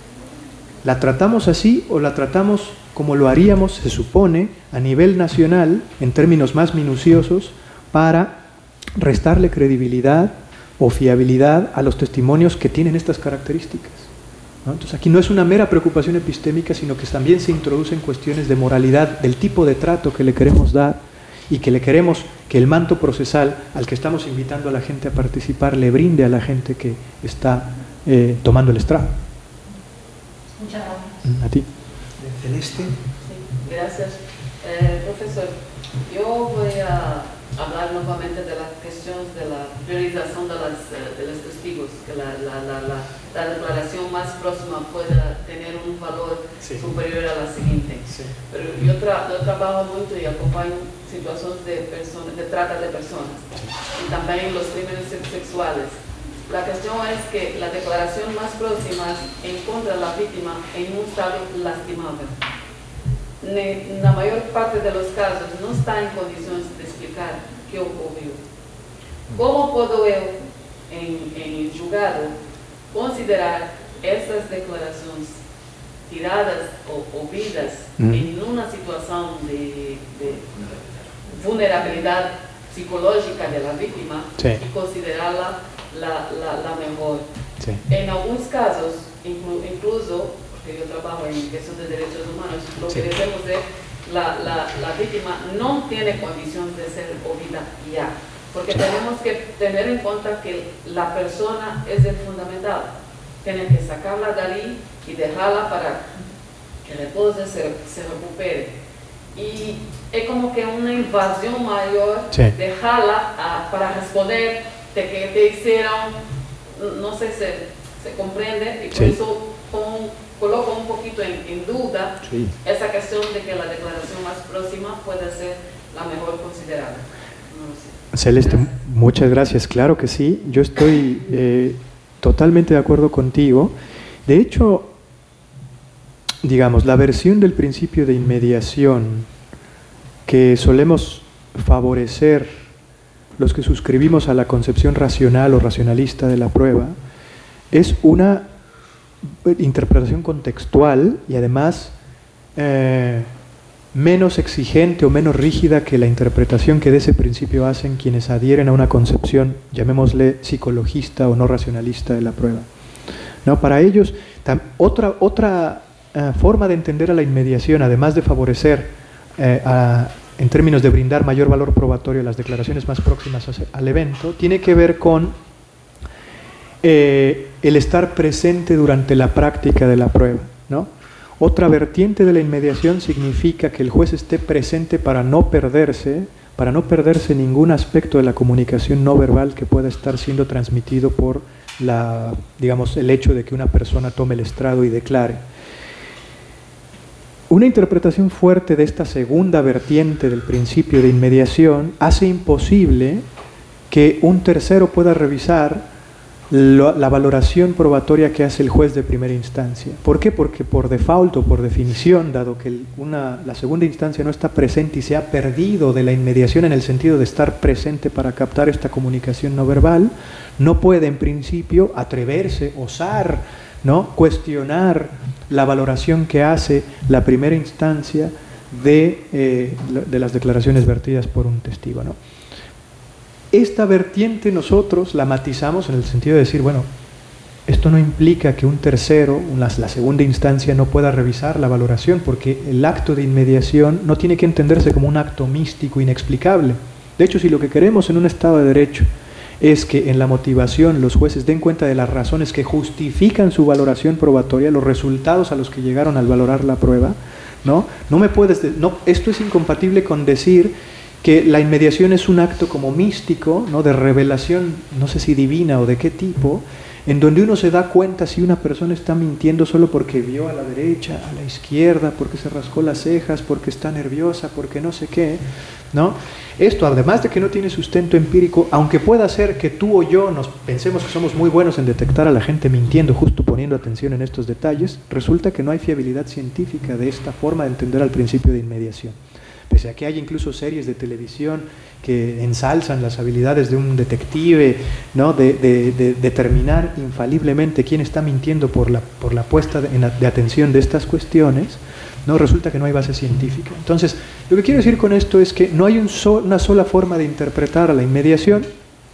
¿La tratamos así o la tratamos como lo haríamos, se supone, a nivel nacional, en términos más minuciosos, para restarle credibilidad o fiabilidad a los testimonios que tienen estas características, ¿no? Entonces aquí no es una mera preocupación epistémica, sino que también se introducen cuestiones de moralidad, del tipo de trato que le queremos dar y que le queremos que el manto procesal al que estamos invitando a la gente a participar le brinde a la gente que está tomando el estrado. Muchas gracias. A ti. Celeste. Sí, gracias. Profesor, yo voy a hablar nuevamente de la cuestión de la priorización de los testigos, que la declaración más próxima pueda tener un valor superior a la siguiente. Sí. Pero yo trabajo mucho y acompaño situaciones de trata de personas y también los crímenes sexuales. La cuestión es que la declaración más próxima encuentra a la víctima en un estado lastimable. En la mayor parte de los casos no está en condiciones de explicar qué ocurrió. ¿Cómo puedo yo, en el juzgado, considerar estas declaraciones tiradas o oídas en una situación de vulnerabilidad psicológica de la víctima y considerarla la mejor? Sí. En algunos casos, incluso, porque yo trabajo en cuestión de derechos humanos, lo que decimos es la víctima no tiene condición de ser oída ya, porque tenemos que tener en cuenta que la persona es el fundamental. Tienen que sacarla de ahí y dejarla para que después se recupere. Y es como que una invasión mayor, dejarla para responder de que te hicieron, no sé si se comprende, y por eso coloco un poquito en duda esa cuestión de que la declaración más próxima puede ser la mejor considerada. No lo sé. Celeste, muchas gracias. Claro que sí, yo estoy totalmente de acuerdo contigo. De hecho, digamos, la versión del principio de inmediación que solemos favorecer los que suscribimos a la concepción racional o racionalista de la prueba es una interpretación contextual y además menos exigente o menos rígida que la interpretación que de ese principio hacen quienes adhieren a una concepción, llamémosle psicologista o no racionalista de la prueba. No, para ellos, otra forma de entender a la inmediación, además de favorecer en términos de brindar mayor valor probatorio a las declaraciones más próximas al evento, tiene que ver con el estar presente durante la práctica de la prueba, ¿no? Otra vertiente de la inmediación significa que el juez esté presente para no perderse, para no perderse ningún aspecto de la comunicación no verbal que pueda estar siendo transmitido por digamos, el hecho de que una persona tome el estrado y declare. Una interpretación fuerte de esta segunda vertiente del principio de inmediación hace imposible que un tercero pueda revisar la valoración probatoria que hace el juez de primera instancia. ¿Por qué? Porque por default o por definición, dado que la segunda instancia no está presente y se ha perdido de la inmediación en el sentido de estar presente para captar esta comunicación no verbal, no puede en principio atreverse, osar, ¿no?, cuestionar la valoración que hace la primera instancia de las declaraciones vertidas por un testigo, ¿no? Esta vertiente nosotros la matizamos en el sentido de decir, bueno, esto no implica que un tercero, la segunda instancia, no pueda revisar la valoración, porque el acto de inmediación no tiene que entenderse como un acto místico inexplicable. De hecho, si lo que queremos en un Estado de Derecho es que en la motivación los jueces den cuenta de las razones que justifican su valoración probatoria, los resultados a los que llegaron al valorar la prueba, ¿no? Esto es incompatible con decir que la inmediación es un acto como místico, ¿no?, de revelación, no sé si divina o de qué tipo, en donde uno se da cuenta si una persona está mintiendo solo porque vio a la derecha, a la izquierda, porque se rascó las cejas, porque está nerviosa, porque no sé qué, ¿no? Esto, además de que no tiene sustento empírico, aunque pueda ser que tú o yo nos pensemos que somos muy buenos en detectar a la gente mintiendo, justo poniendo atención en estos detalles, resulta que no hay fiabilidad científica de esta forma de entender al principio de inmediación. Pese a que hay incluso series de televisión que ensalzan las habilidades de un detective, ¿no?, de determinar infaliblemente quién está mintiendo por la puesta de atención de estas cuestiones, ¿no?, resulta que no hay base científica. Entonces, lo que quiero decir con esto es que no hay una sola forma de interpretar a la inmediación,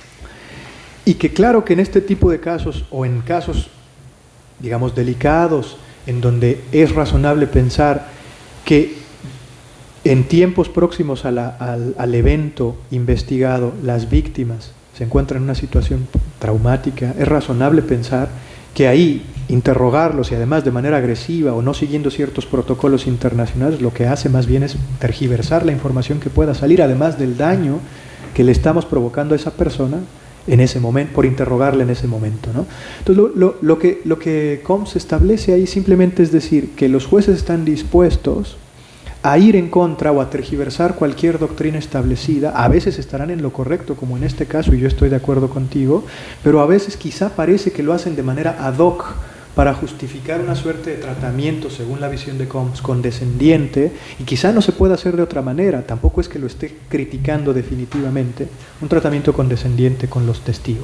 y que claro que en este tipo de casos, o en casos, digamos, delicados, en donde es razonable pensar que en tiempos próximos al evento investigado, las víctimas se encuentran en una situación traumática, es razonable pensar que ahí interrogarlos, y además de manera agresiva o no siguiendo ciertos protocolos internacionales, lo que hace más bien es tergiversar la información que pueda salir, además del daño que le estamos provocando a esa persona en ese momento, por interrogarle en ese momento, ¿no? Entonces, lo que Combs establece ahí simplemente es decir que los jueces están dispuestos a ir en contra o a tergiversar cualquier doctrina establecida. A veces estarán en lo correcto, como en este caso, y yo estoy de acuerdo contigo, pero a veces quizá parece que lo hacen de manera ad hoc para justificar una suerte de tratamiento, según la visión de Combs, condescendiente, y quizá no se pueda hacer de otra manera, tampoco es que lo esté criticando definitivamente, un tratamiento condescendiente con los testigos.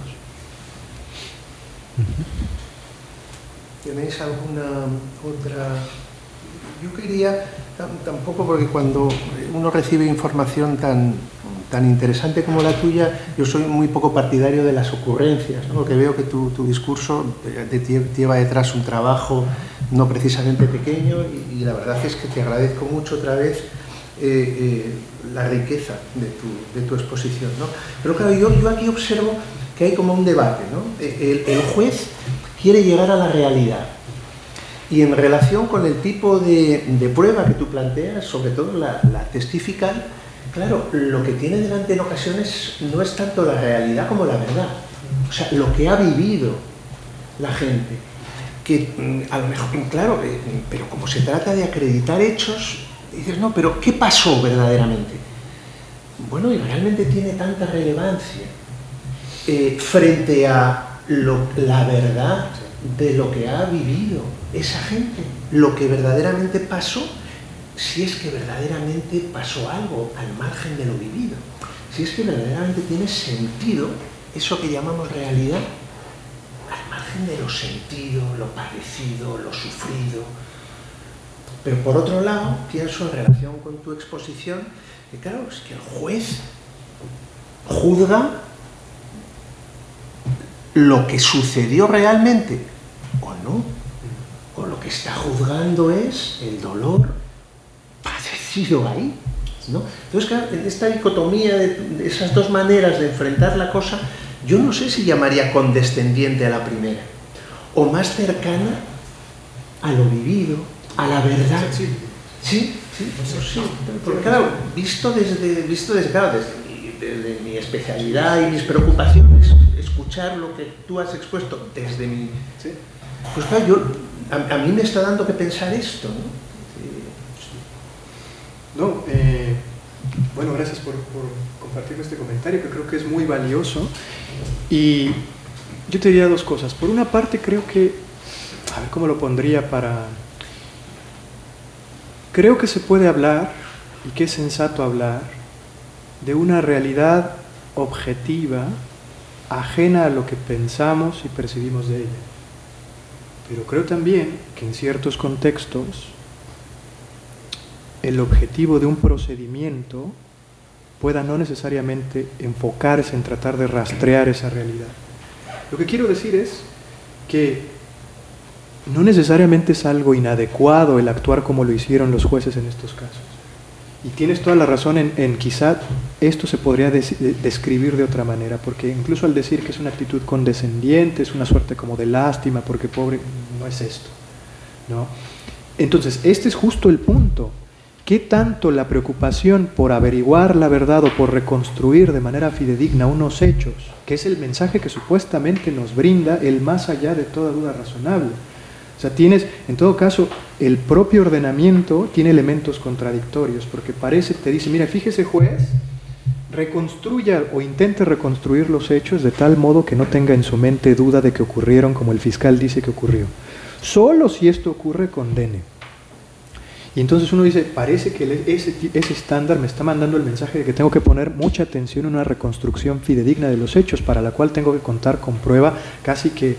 ¿Tenéis alguna otra? Yo quería, tampoco, porque cuando uno recibe información tan interesante como la tuya, yo soy muy poco partidario de las ocurrencias, ¿no? Porque veo que tu discurso lleva detrás un trabajo no precisamente pequeño, y la verdad es que te agradezco mucho otra vez la riqueza de tu exposición, ¿no? Pero claro, yo aquí observo que hay como un debate, ¿no? El juez quiere llegar a la realidad. Y en relación con el tipo de prueba que tú planteas, sobre todo la testifical, claro, lo que tiene delante en ocasiones no es tanto la realidad como la verdad. O sea, lo que ha vivido la gente. Que a lo mejor, claro, pero como se trata de acreditar hechos, dices, no, pero ¿qué pasó verdaderamente? Bueno, y realmente tiene tanta relevancia frente a la verdad de lo que ha vivido esa gente, lo que verdaderamente pasó, si es que verdaderamente pasó algo al margen de lo vivido, si es que verdaderamente tiene sentido eso que llamamos realidad, al margen de lo sentido, lo padecido, lo sufrido. Pero por otro lado, pienso en relación con tu exposición, que claro, es que el juez juzga lo que sucedió realmente o no, o lo que está juzgando es el dolor padecido ahí, ¿no? Entonces, claro, en esta dicotomía de esas dos maneras de enfrentar la cosa, yo no sé si llamaría condescendiente a la primera, o más cercana a lo vivido, a la verdad. ¿Sí? Sí, sí, porque claro, visto desde mi especialidad y mis preocupaciones, escuchar lo que tú has expuesto desde mi... ¿sí? Pues claro, a mí me está dando que pensar esto, ¿no? No, bueno, gracias por compartir este comentario, que creo que es muy valioso. Y yo te diría dos cosas. Por una parte, creo que, a ver cómo lo pondría para... Creo que se puede hablar, y que es sensato hablar, de una realidad objetiva, ajena a lo que pensamos y percibimos de ella. Pero creo también que en ciertos contextos el objetivo de un procedimiento pueda no necesariamente enfocarse en tratar de rastrear esa realidad. Lo que quiero decir es que no necesariamente es algo inadecuado el actuar como lo hicieron los jueces en estos casos. Y tienes toda la razón en quizá esto se podría describir de otra manera, porque incluso al decir que es una actitud condescendiente, es una suerte como de lástima, porque pobre, no es esto, ¿no? Entonces, este es justo el punto. ¿Qué tanto la preocupación por averiguar la verdad o por reconstruir de manera fidedigna unos hechos, que es el mensaje que supuestamente nos brinda el más allá de toda duda razonable? O sea, tienes, en todo caso, el propio ordenamiento tiene elementos contradictorios, porque te dice, mira, fíjese juez, reconstruya o intente reconstruir los hechos de tal modo que no tenga en su mente duda de que ocurrieron como el fiscal dice que ocurrió. Solo si esto ocurre, condene. Y entonces uno dice, parece que ese estándar me está mandando el mensaje de que tengo que poner mucha atención en una reconstrucción fidedigna de los hechos, para la cual tengo que contar con prueba casi que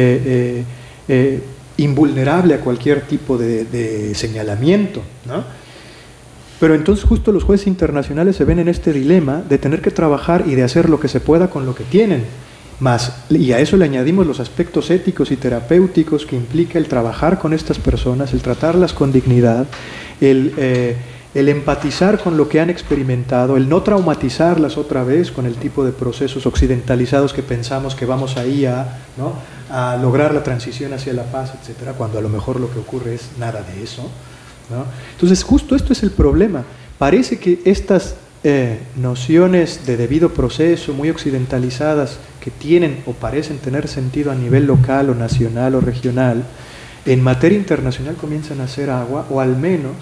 invulnerable a cualquier tipo de señalamiento, ¿no? Pero entonces justo los jueces internacionales se ven en este dilema de tener que trabajar y de hacer lo que se pueda con lo que tienen. Y a eso le añadimos los aspectos éticos y terapéuticos que implica el trabajar con estas personas, el tratarlas con dignidad, el empatizar con lo que han experimentado, el no traumatizarlas otra vez con el tipo de procesos occidentalizados que pensamos que vamos ahí ¿no?, a lograr la transición hacia la paz, etcétera, cuando a lo mejor lo que ocurre es nada de eso, ¿no? Entonces justo esto es el problema. Parece que estas nociones de debido proceso muy occidentalizadas que tienen o parecen tener sentido a nivel local o nacional o regional, en materia internacional comienzan a hacer agua, o al menos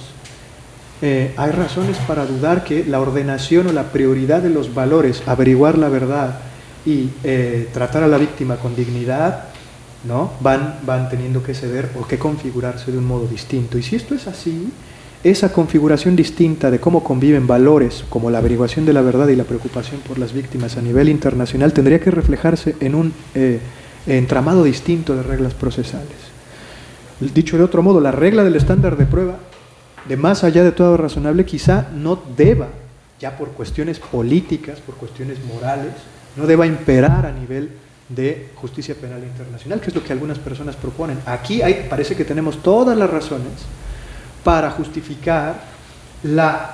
hay razones para dudar que la ordenación o la prioridad de los valores, averiguar la verdad y tratar a la víctima con dignidad, ¿no?, van teniendo que ceder o que configurarse de un modo distinto. Y si esto es así, esa configuración distinta de cómo conviven valores como la averiguación de la verdad y la preocupación por las víctimas a nivel internacional tendría que reflejarse en un entramado distinto de reglas procesales. Dicho de otro modo, la regla del estándar de prueba, de más allá de todo razonable, quizá no deba, ya por cuestiones políticas, por cuestiones morales, no deba imperar a nivel de justicia penal internacional, que es lo que algunas personas proponen. Aquí parece que tenemos todas las razones para justificar la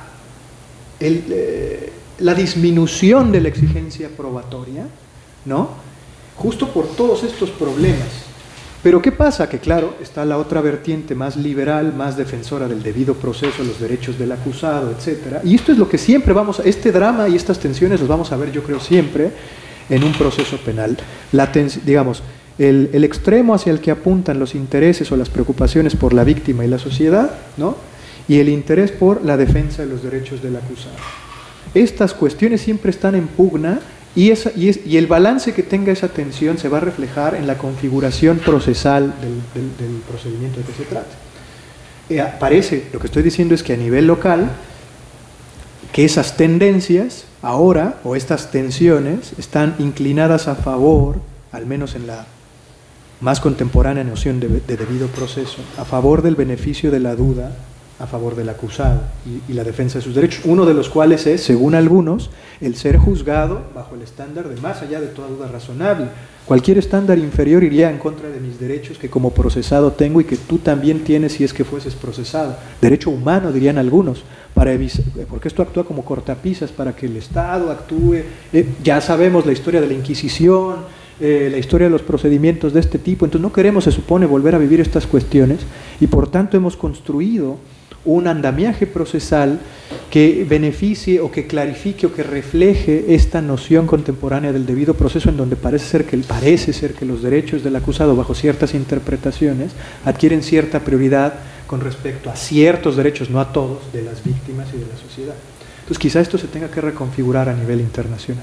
disminución de la exigencia probatoria, ¿no?, justo por todos estos problemas. Pero ¿qué pasa? Que claro, está la otra vertiente más liberal, más defensora del debido proceso, los derechos del acusado, etcétera. Y esto es lo que siempre este drama y estas tensiones los vamos a ver, yo creo, siempre en un proceso penal. Digamos, el extremo hacia el que apuntan los intereses o las preocupaciones por la víctima y la sociedad, ¿no?, y el interés por la defensa de los derechos del acusado. Estas cuestiones siempre están en pugna y el balance que tenga esa tensión se va a reflejar en la configuración procesal del procedimiento de que se trate. Parece, lo que estoy diciendo es que a nivel local, que esas tendencias ahora, o estas tensiones, están inclinadas a favor, al menos en la más contemporánea noción de debido proceso, a favor del beneficio de la duda, a favor del acusado y la defensa de sus derechos, uno de los cuales es, según algunos, el ser juzgado bajo el estándar de más allá de toda duda razonable. Cualquier estándar inferior iría en contra de mis derechos que como procesado tengo y que tú también tienes si es que fueses procesado. Derecho humano, dirían algunos, porque esto actúa como cortapisas para que el Estado actúe. Ya sabemos la historia de la Inquisición, la historia de los procedimientos de este tipo, entonces no queremos, se supone, volver a vivir estas cuestiones y por tanto hemos construido un andamiaje procesal que beneficie o que clarifique o que refleje esta noción contemporánea del debido proceso, en donde parece ser que los derechos del acusado, bajo ciertas interpretaciones, adquieren cierta prioridad con respecto a ciertos derechos, no a todos, de las víctimas y de la sociedad. Entonces quizá esto se tenga que reconfigurar a nivel internacional.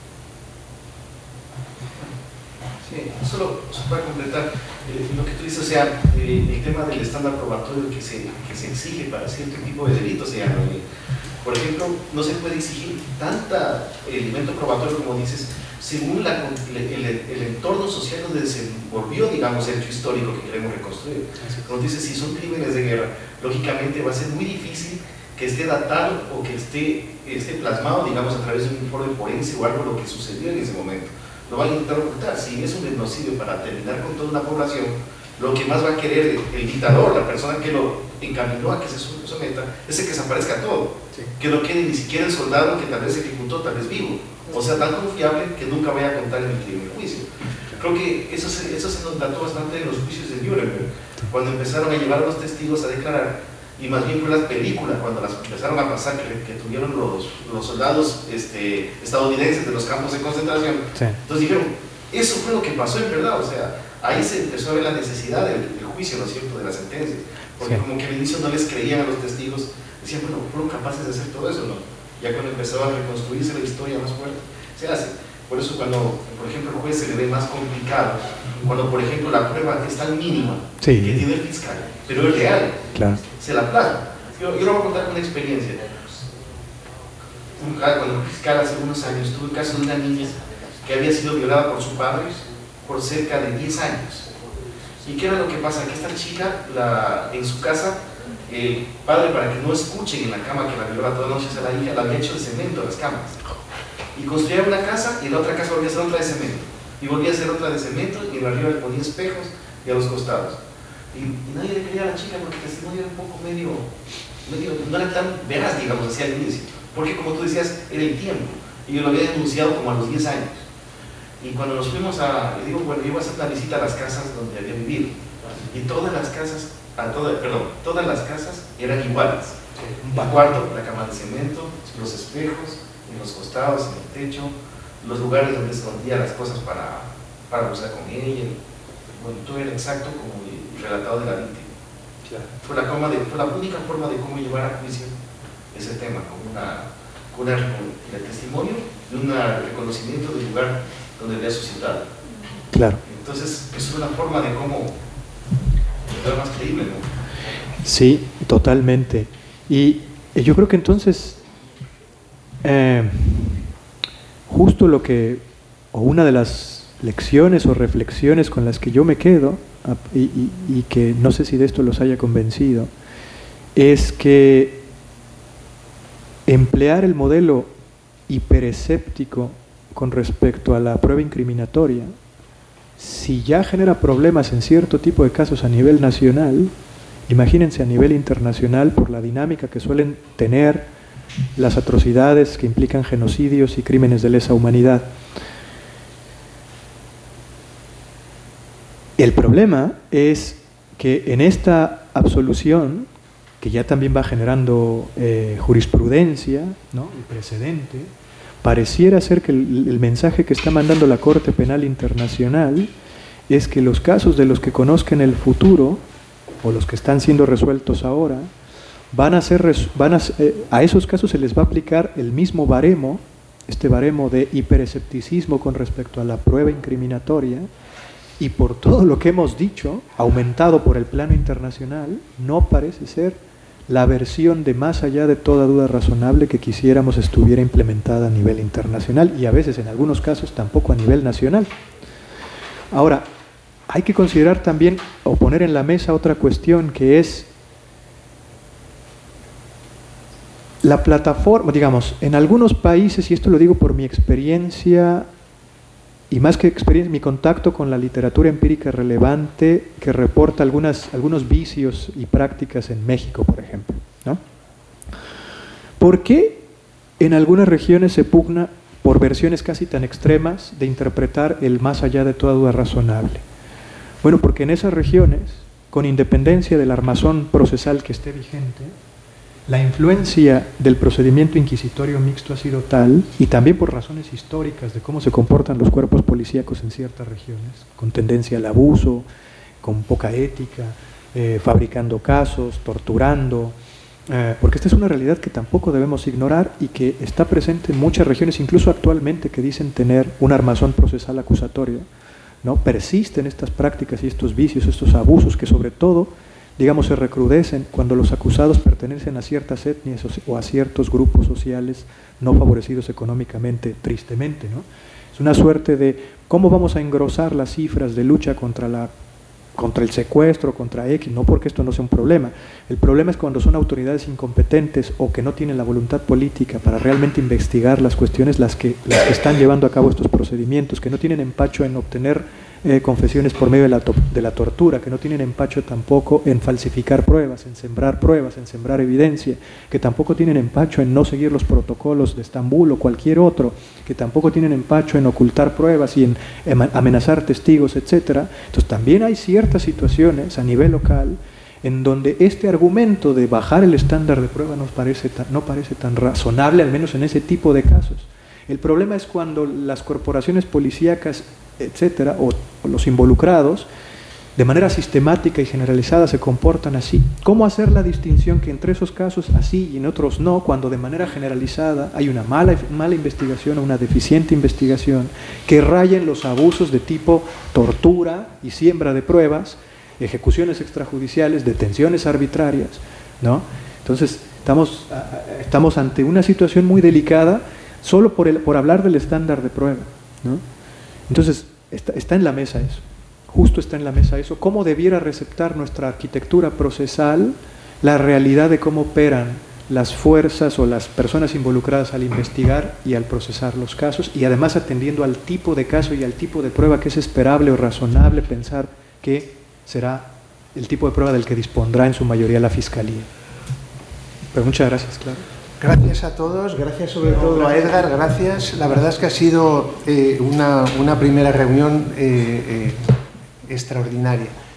Sí, solo para completar lo que tú dices, o sea, el tema del estándar probatorio que se exige para cierto tipo de delitos, o sea, por ejemplo, no se puede exigir tanta elemento probatorio como dices, según el entorno social donde se desenvolvió, digamos, el hecho histórico que queremos reconstruir. Como dices, si son crímenes de guerra, lógicamente va a ser muy difícil que esté datado o que esté plasmado, digamos, a través de un informe forense o algo lo que sucedió en ese momento. Lo van a intentar ocultar. Si es un genocidio para terminar con toda una población, lo que más va a querer el dictador, la persona que lo encaminó a que se someta, es el que desaparezca todo. Sí. Que no quede ni siquiera el soldado que tal vez ejecutó, tal vez vivo. O sea, tan confiable que nunca vaya a contar en el crimen de juicio. Creo que eso se nos dató bastante en los juicios de Nuremberg, cuando empezaron a llevar a los testigos a declarar. Y más bien fue las películas, cuando las empezaron a pasar, que tuvieron los soldados estadounidenses de los campos de concentración. Sí. Entonces dijeron, eso fue lo que pasó en verdad, o sea, ahí se empezó a ver la necesidad del juicio, ¿no es cierto?, de las sentencias. Porque sí, como que al inicio no les creían a los testigos, decían, bueno, fueron capaces de hacer todo eso, ¿no? Ya cuando empezaba a reconstruirse la historia más fuerte, se hace. Por eso cuando, por ejemplo, el juez se le ve más complicado, cuando, por ejemplo, la prueba es tan mínima, sí, que tiene el fiscal, pero es real, claro, se la plasma. Yo le voy a contar una experiencia. Cuando el fiscal hace unos años tuvo el caso de una niña que había sido violada por su padre por cerca de 10 años. ¿Y qué era lo que pasa? Que esta chica, en su casa, el padre, para que no escuchen en la cama que la violaba todas las noches a la hija, la había hecho de cemento las camas. Y construía una casa y en la otra casa volvía a hacer otra de cemento. Y volvía a hacer otra de cemento y en arriba le ponía espejos y a los costados. Y nadie le creía a la chica porque el testimonio era un poco medio no era tan veraz, digamos, hacia el inicio. Porque como tú decías, era el tiempo. Y yo lo había denunciado como a los 10 años. Y cuando nos fuimos le digo, bueno, yo voy a hacer una visita a las casas donde había vivido. Y todas las casas, todas las casas eran iguales. El cuarto, la cama de cemento, los espejos, en los costados, en el techo, los lugares donde escondía las cosas para usar con ella. Bueno, todo era exacto como el relatado de la víctima. Claro. Fue la única forma de cómo llevar a juicio ese tema, con el testimonio y un reconocimiento del lugar donde había suscitado. Claro. Entonces, es una forma de cómo era más creíble, ¿no? Sí, totalmente. Y yo creo que entonces justo una de las lecciones o reflexiones con las que yo me quedo, y que no sé si de esto los haya convencido, es que emplear el modelo hiperescéptico con respecto a la prueba incriminatoria, si ya genera problemas en cierto tipo de casos a nivel nacional, imagínense a nivel internacional, por la dinámica que suelen tener las atrocidades que implican genocidios y crímenes de lesa humanidad. El problema es que en esta absolución, que ya también va generando jurisprudencia, ¿no?, el precedente, pareciera ser que el mensaje que está mandando la Corte Penal Internacional es que los casos de los que conozcan el futuro, o los que están siendo resueltos ahora, a esos casos se les va a aplicar el mismo baremo, este baremo de hiperescepticismo con respecto a la prueba incriminatoria, y por todo lo que hemos dicho, aumentado por el plano internacional, no parece ser la versión de más allá de toda duda razonable que quisiéramos estuviera implementada a nivel internacional, y a veces en algunos casos tampoco a nivel nacional. Ahora, hay que considerar también o poner en la mesa otra cuestión, que es la plataforma, digamos, en algunos países, y esto lo digo por mi experiencia, y más que experiencia, mi contacto con la literatura empírica relevante que reporta algunos vicios y prácticas en México, por ejemplo, ¿no? ¿Por qué en algunas regiones se pugna por versiones casi tan extremas de interpretar el más allá de toda duda razonable? Bueno, porque en esas regiones, con independencia del armazón procesal que esté vigente, La influencia del procedimiento inquisitorio mixto ha sido tal, y también por razones históricas de cómo se comportan los cuerpos policíacos en ciertas regiones, con tendencia al abuso, con poca ética, fabricando casos, torturando, porque esta es una realidad que tampoco debemos ignorar y que está presente en muchas regiones, incluso actualmente, que dicen tener un armazón procesal acusatorio, ¿no? Persisten estas prácticas y estos vicios, estos abusos que sobre todo, digamos, se recrudecen cuando los acusados pertenecen a ciertas etnias o a ciertos grupos sociales no favorecidos económicamente, tristemente, ¿no? Es una suerte de cómo vamos a engrosar las cifras de lucha contra el secuestro, contra X, no porque esto no sea un problema. El problema es cuando son autoridades incompetentes o que no tienen la voluntad política para realmente investigar las cuestiones, las que están llevando a cabo estos procedimientos, que no tienen empacho en obtener confesiones por medio de la tortura, que no tienen empacho tampoco en falsificar pruebas, en sembrar evidencia, que tampoco tienen empacho en no seguir los protocolos de Estambul o cualquier otro, que tampoco tienen empacho en ocultar pruebas y en amenazar testigos, etc. Entonces también hay ciertas situaciones a nivel local en donde este argumento de bajar el estándar de prueba no parece tan razonable, al menos en ese tipo de casos. El problema es cuando las corporaciones policíacas, etcétera, o los involucrados, de manera sistemática y generalizada se comportan así. ¿Cómo hacer la distinción que entre esos casos así y en otros no, cuando de manera generalizada hay una mala investigación o una deficiente investigación que raya en los abusos de tipo tortura y siembra de pruebas, ejecuciones extrajudiciales, detenciones arbitrarias, ¿no? Entonces, estamos ante una situación muy delicada solo por hablar del estándar de prueba, ¿no? Entonces, está en la mesa eso, justo está en la mesa eso, cómo debiera receptar nuestra arquitectura procesal la realidad de cómo operan las fuerzas o las personas involucradas al investigar y al procesar los casos, y además atendiendo al tipo de caso y al tipo de prueba que es esperable o razonable pensar que será el tipo de prueba del que dispondrá en su mayoría la Fiscalía. Pero muchas gracias, claro. Gracias a todos, gracias sobre todo a Edgar, gracias. La verdad es que ha sido una primera reunión extraordinaria.